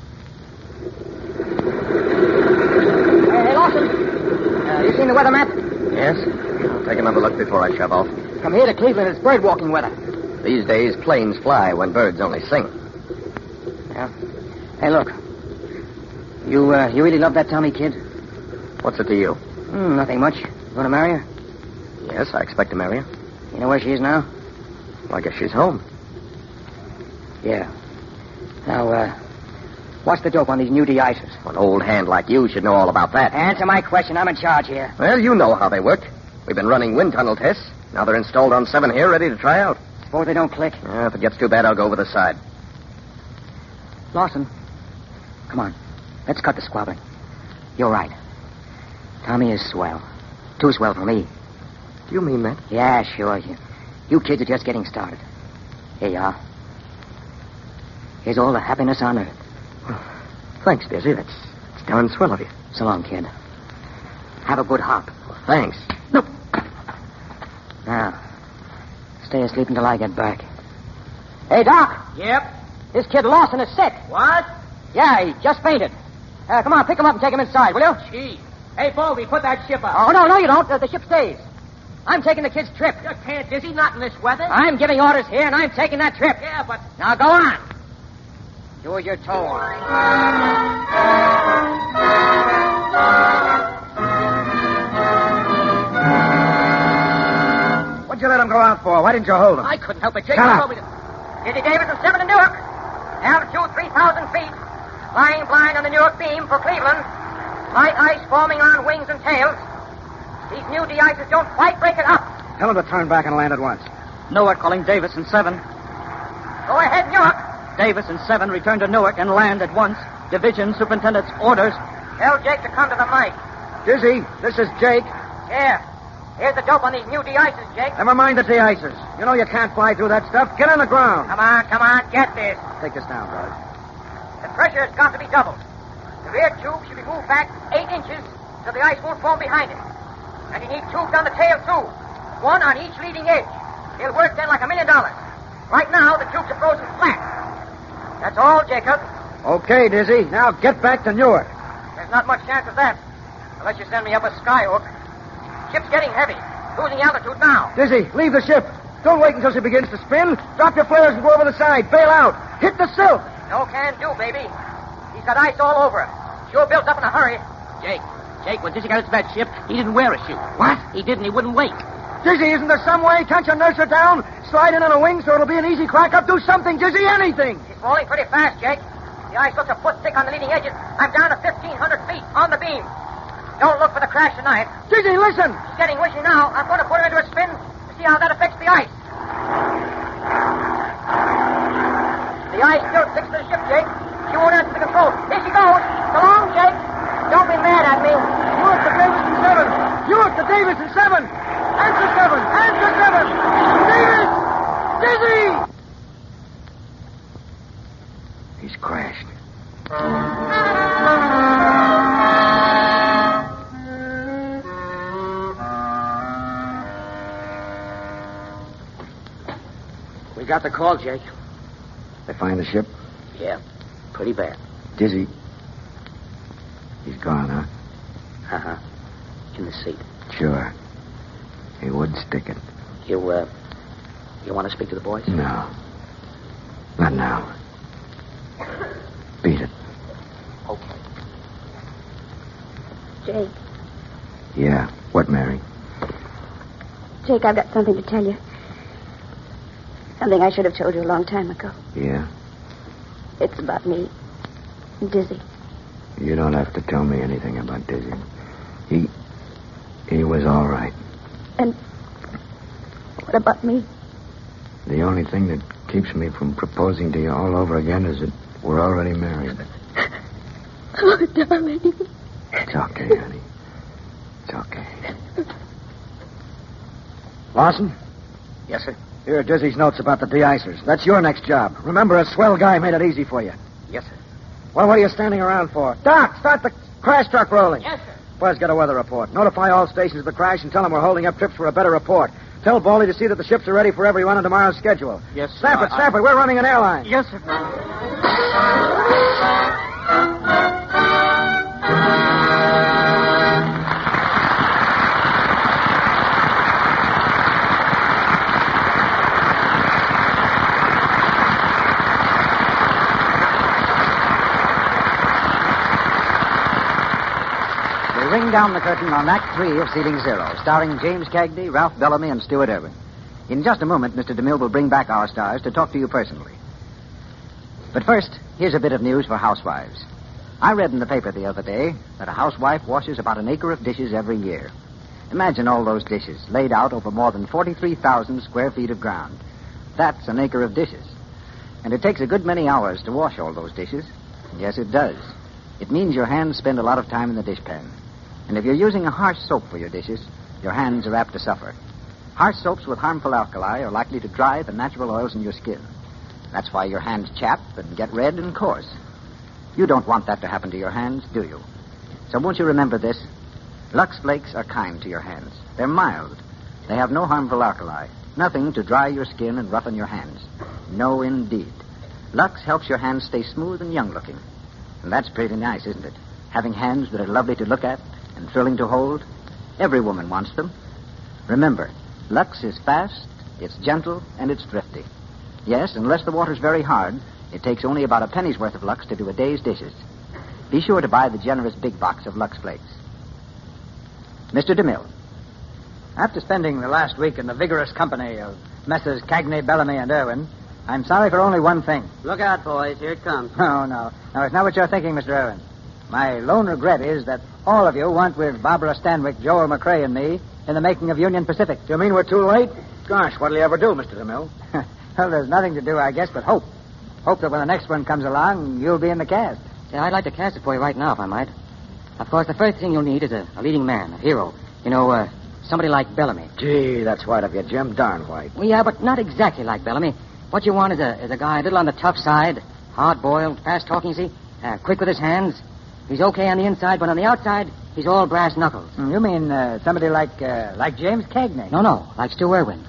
Hey, hey Lawson. Uh, you seen the weather map? Yes. I'll take another look before I shove off. From here to Cleveland, it's bird walking weather. These days, planes fly when birds only sing. Yeah. Hey, look. You, uh, you really love that Tommy kid? What's it to you? Mm, nothing much. You want to marry her? Yes, I expect to marry her. You know where she is now? Well, I guess she's home. Yeah. Now, uh, what's the dope on these new de-icers? An old hand like you should know all about that. Answer my question. I'm in charge here. Well, you know how they work. We've been running wind tunnel tests. Now they're installed on seven here, ready to try out. Suppose they don't click. Yeah, if it gets too bad, I'll go over the side. Lawson, come on. Let's cut the squabbling. You're right. Tommy is swell. Too swell for me. Do you mean that? Yeah, sure. You, you kids are just getting started. Here you are. Here's all the happiness on earth. Well, thanks, Dizzy. That's, that's darn swell of you. So long, kid. Have a good hop. Well, thanks. No. Now, Stay asleep until I get back. Hey, Doc. Yep. This kid Lawson is sick. What? Yeah, he just fainted. Uh, come on, pick him up and take him inside, will you? Gee. Hey, Baldy, put that ship up. Oh, no, no, you don't. Uh, the ship stays. I'm taking the kid's trip. You can't, Dizzy, not in this weather. I'm giving orders here, and I'm taking that trip. Yeah, but... Now, go on. Do as you're told. What'd you let him go out for? Why didn't you hold him? I couldn't help it, Jake. Shut You up. told me to... Dizzy Davis and seven to Newark. Altitude three thousand feet. Flying blind on the Newark beam for Cleveland. Light ice forming on wings and tails. These new de-ices don't quite break it up. Tell him to turn back and land at once. Newark calling Davis and seven. Go ahead, Newark. Davis and seven return to Newark and land at once. Division Superintendent's orders. Tell Jake to come to the mic. Dizzy, this is Jake. Here. Here's the dope on these new de-ices, Jake. Never mind the de-icers. You know you can't fly through that stuff. Get on the ground. Come on, come on, get this. Take this down, George. The pressure has got to be doubled. The rear tube should be moved back eight inches so the ice won't form behind it. And you need tubes on the tail, too. One on each leading edge. They'll work then like a million dollars. Right now, the tubes are frozen flat. That's all, Jacob. Okay, Dizzy. Now get back to Newark. There's not much chance of that. Unless you send me up a skyhook. Ship's getting heavy. Losing altitude now. Dizzy, leave the ship. Don't wait until she begins to spin. Drop your flares and go over the side. Bail out. Hit the silk. No can do, baby. He's got ice all over. Sure built up in a hurry. Jake, Jake, when Dizzy got into that ship, he didn't wear a chute. What? He didn't. He wouldn't wait. Dizzy, isn't there some way? Can't you nurse her down? Slide in on a wing so it'll be an easy crack up. Do something, Dizzy, anything. She's falling pretty fast, Jake. The ice looks a foot thick on the leading edges. I'm down to fifteen hundred feet on the beam. Don't look for the crash tonight. Dizzy, listen. She's getting wishy now. I'm going to put her into a spin to see how that affects the ice. The ice still sticks to the ship, Jake. She won't answer the control. Here she goes. So long, Jake. Don't be mad at me. Newark to Davis and seven. Newark to Davis and seven. Answer seven. Answer seven. Davis. Dizzy. He's crashed. We got the call, Jake. They find the ship? Yeah, pretty bad. Dizzy. He's gone, huh? Uh-huh. In the seat. Sure. He would stick it. You, uh, you want to speak to the boys? No. Not now. Beat it. Okay. Jake. Yeah. What, Mary? Jake, I've got something to tell you. Something I should have told you a long time ago. Yeah? It's about me. Dizzy. You don't have to tell me anything about Dizzy. He... He was all right. And what about me? The only thing that keeps me from proposing to you all over again is that we're already married. Oh, darling. It's okay, honey. It's okay. Lawson? Yes, sir. Here are Dizzy's notes about the de-icers. That's your next job. Remember, a swell guy made it easy for you. Yes, sir. Well, what are you standing around for? Doc, start the crash truck rolling. Yes, sir. Buzz, get a weather report. Notify all stations of the crash and tell them we're holding up trips for a better report. Tell Baldy to see that the ships are ready for every one on tomorrow's schedule. Yes, sir. Snap it, I- snap it. We're running an airline. Yes, sir. Ring down the curtain on Act Three of Ceiling Zero, starring James Cagney, Ralph Bellamy, and Stuart Irwin. In just a moment, Mister DeMille will bring back our stars to talk to you personally. But first, here's a bit of news for housewives. I read in the paper the other day that a housewife washes about an acre of dishes every year. Imagine all those dishes laid out over more than forty-three thousand square feet of ground. That's an acre of dishes. And it takes a good many hours to wash all those dishes. Yes, it does. It means your hands spend a lot of time in the dishpan. And if you're using a harsh soap for your dishes, your hands are apt to suffer. Harsh soaps with harmful alkali are likely to dry the natural oils in your skin. That's why your hands chap and get red and coarse. You don't want that to happen to your hands, do you? So won't you remember this? Lux Flakes are kind to your hands. They're mild. They have no harmful alkali. Nothing to dry your skin and roughen your hands. No, indeed. Lux helps your hands stay smooth and young-looking. And that's pretty nice, isn't it? Having hands that are lovely to look at and thrilling to hold. Every woman wants them. Remember, Lux is fast, it's gentle, and it's thrifty. Yes, unless the water's very hard, it takes only about a penny's worth of Lux to do a day's dishes. Be sure to buy the generous big box of Lux Flakes. Mister DeMille. After spending the last week in the vigorous company of Messrs. Cagney, Bellamy, and Irwin, I'm sorry for only one thing. Look out, boys. Here it comes. No, no. No, it's not what you're thinking, Mister Irwin. My lone regret is that all of you went with Barbara Stanwyck, Joel McRae, and me in the making of Union Pacific. Do you mean we're too late? Gosh, what'll you ever do, Mister DeMille? Well, there's nothing to do, I guess, but hope. Hope that when the next one comes along, you'll be in the cast. Yeah, I'd like to cast it for you right now, if I might. Of course, the first thing you'll need is a, a leading man, a hero. You know, uh, somebody like Bellamy. Gee, that's white of you, Jim. Darn white. Well, yeah, but not exactly like Bellamy. What you want is a, is a guy a little on the tough side, hard-boiled, fast-talking, see? Uh, quick with his hands. He's okay on the inside, but on the outside, he's all brass knuckles. Mm, you mean uh, somebody like uh, like James Cagney? No, no, like Stu Irwin.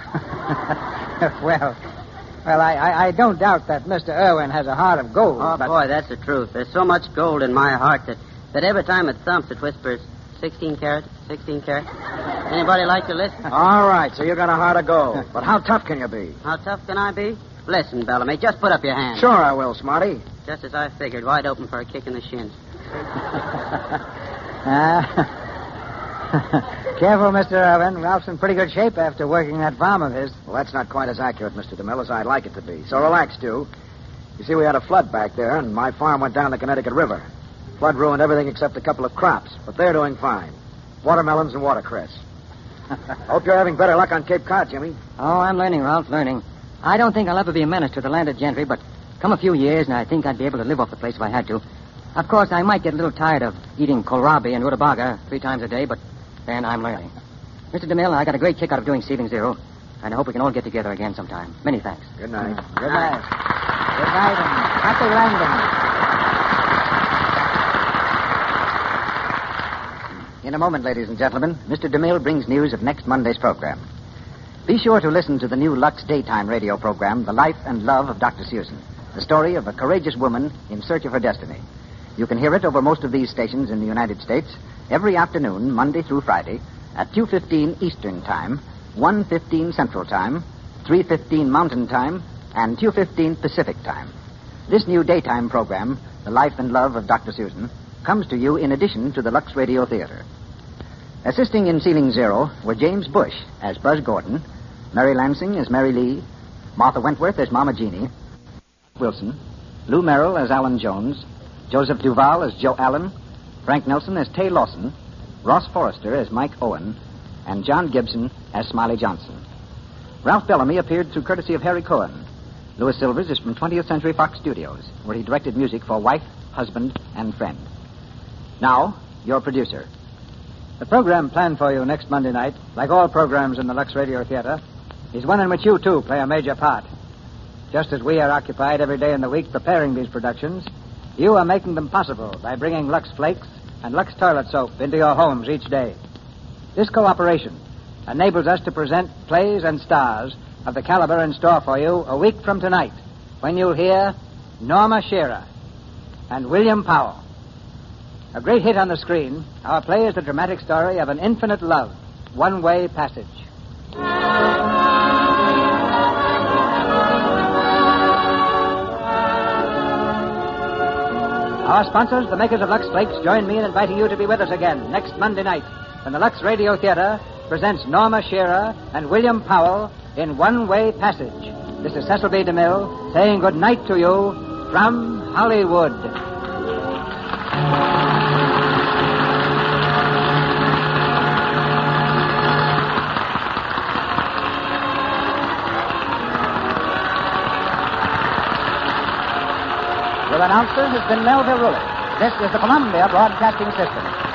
well, well, I, I, I don't doubt that Mister Irwin has a heart of gold. Oh, but... boy, that's the truth. There's so much gold in my heart that, that every time it thumps, it whispers, sixteen carat, sixteen carat. Anybody like to listen? All right, so you got a heart of gold. But how tough can you be? How tough can I be? Listen, Bellamy, just put up your hand. Sure I will, Smarty. Just as I figured, wide open for a kick in the shins. uh, careful, Mister Irwin. Ralph's in pretty good shape after working that farm of his. Well, that's not quite as accurate, Mister DeMille, as I'd like it to be. So relax, Stu. You see, we had a flood back there, and my farm went down the Connecticut River. Flood ruined everything except a couple of crops, but they're doing fine. Watermelons and watercress. Hope you're having better luck on Cape Cod, Jimmy. Oh, I'm learning, Ralph, learning. I don't think I'll ever be a menace to the landed gentry, but come a few years, and I think I'd be able to live off the place if I had to. Of course, I might get a little tired of eating kohlrabi and rutabaga three times a day, but then I'm learning. Mister DeMille, I got a great kick out of doing Seething Zero, and I hope we can all get together again sometime. Many thanks. Good night. Mm. Good night. Good night, and happy landing. In a moment, ladies and gentlemen, Mister DeMille brings news of next Monday's program. Be sure to listen to the new Lux daytime radio program, The Life and Love of Doctor Susan, the story of a courageous woman in search of her destiny. You can hear it over most of these stations in the United States every afternoon, Monday through Friday, at two fifteen Eastern Time, one fifteen Central Time, three fifteen Mountain Time, and two fifteen Pacific Time. This new daytime program, The Life and Love of Doctor Susan, comes to you in addition to the Lux Radio Theater. Assisting in Sealing Zero were James Bush as Buzz Gordon, Mary Lansing as Mary Lee, Martha Wentworth as Mama Jeannie, Wilson, Lou Merrill as Alan Jones, Joseph Duval as Joe Allen, Frank Nelson as Tay Lawson, Ross Forrester as Mike Owen, and John Gibson as Smiley Johnson. Ralph Bellamy appeared through courtesy of Harry Cohen. Louis Silvers is from twentieth Century Fox Studios, where he directed music for Wife, Husband, and Friend. Now, your producer. The program planned for you next Monday night, like all programs in the Lux Radio Theater, is one in which you, too, play a major part. Just as we are occupied every day in the week preparing these productions, you are making them possible by bringing Lux Flakes and Lux Toilet Soap into your homes each day. This cooperation enables us to present plays and stars of the caliber in store for you a week from tonight, when you'll hear Norma Shearer and William Powell. A great hit on the screen, our play is the dramatic story of an infinite love, one-way passage. Our sponsors, the makers of Lux Flakes, join me in inviting you to be with us again next Monday night when the Lux Radio Theater presents Norma Shearer and William Powell in One-Way Passage. This is Cecil B. DeMille saying good night to you from Hollywood. Your announcer has been Melville Ruick. This is the Columbia Broadcasting System.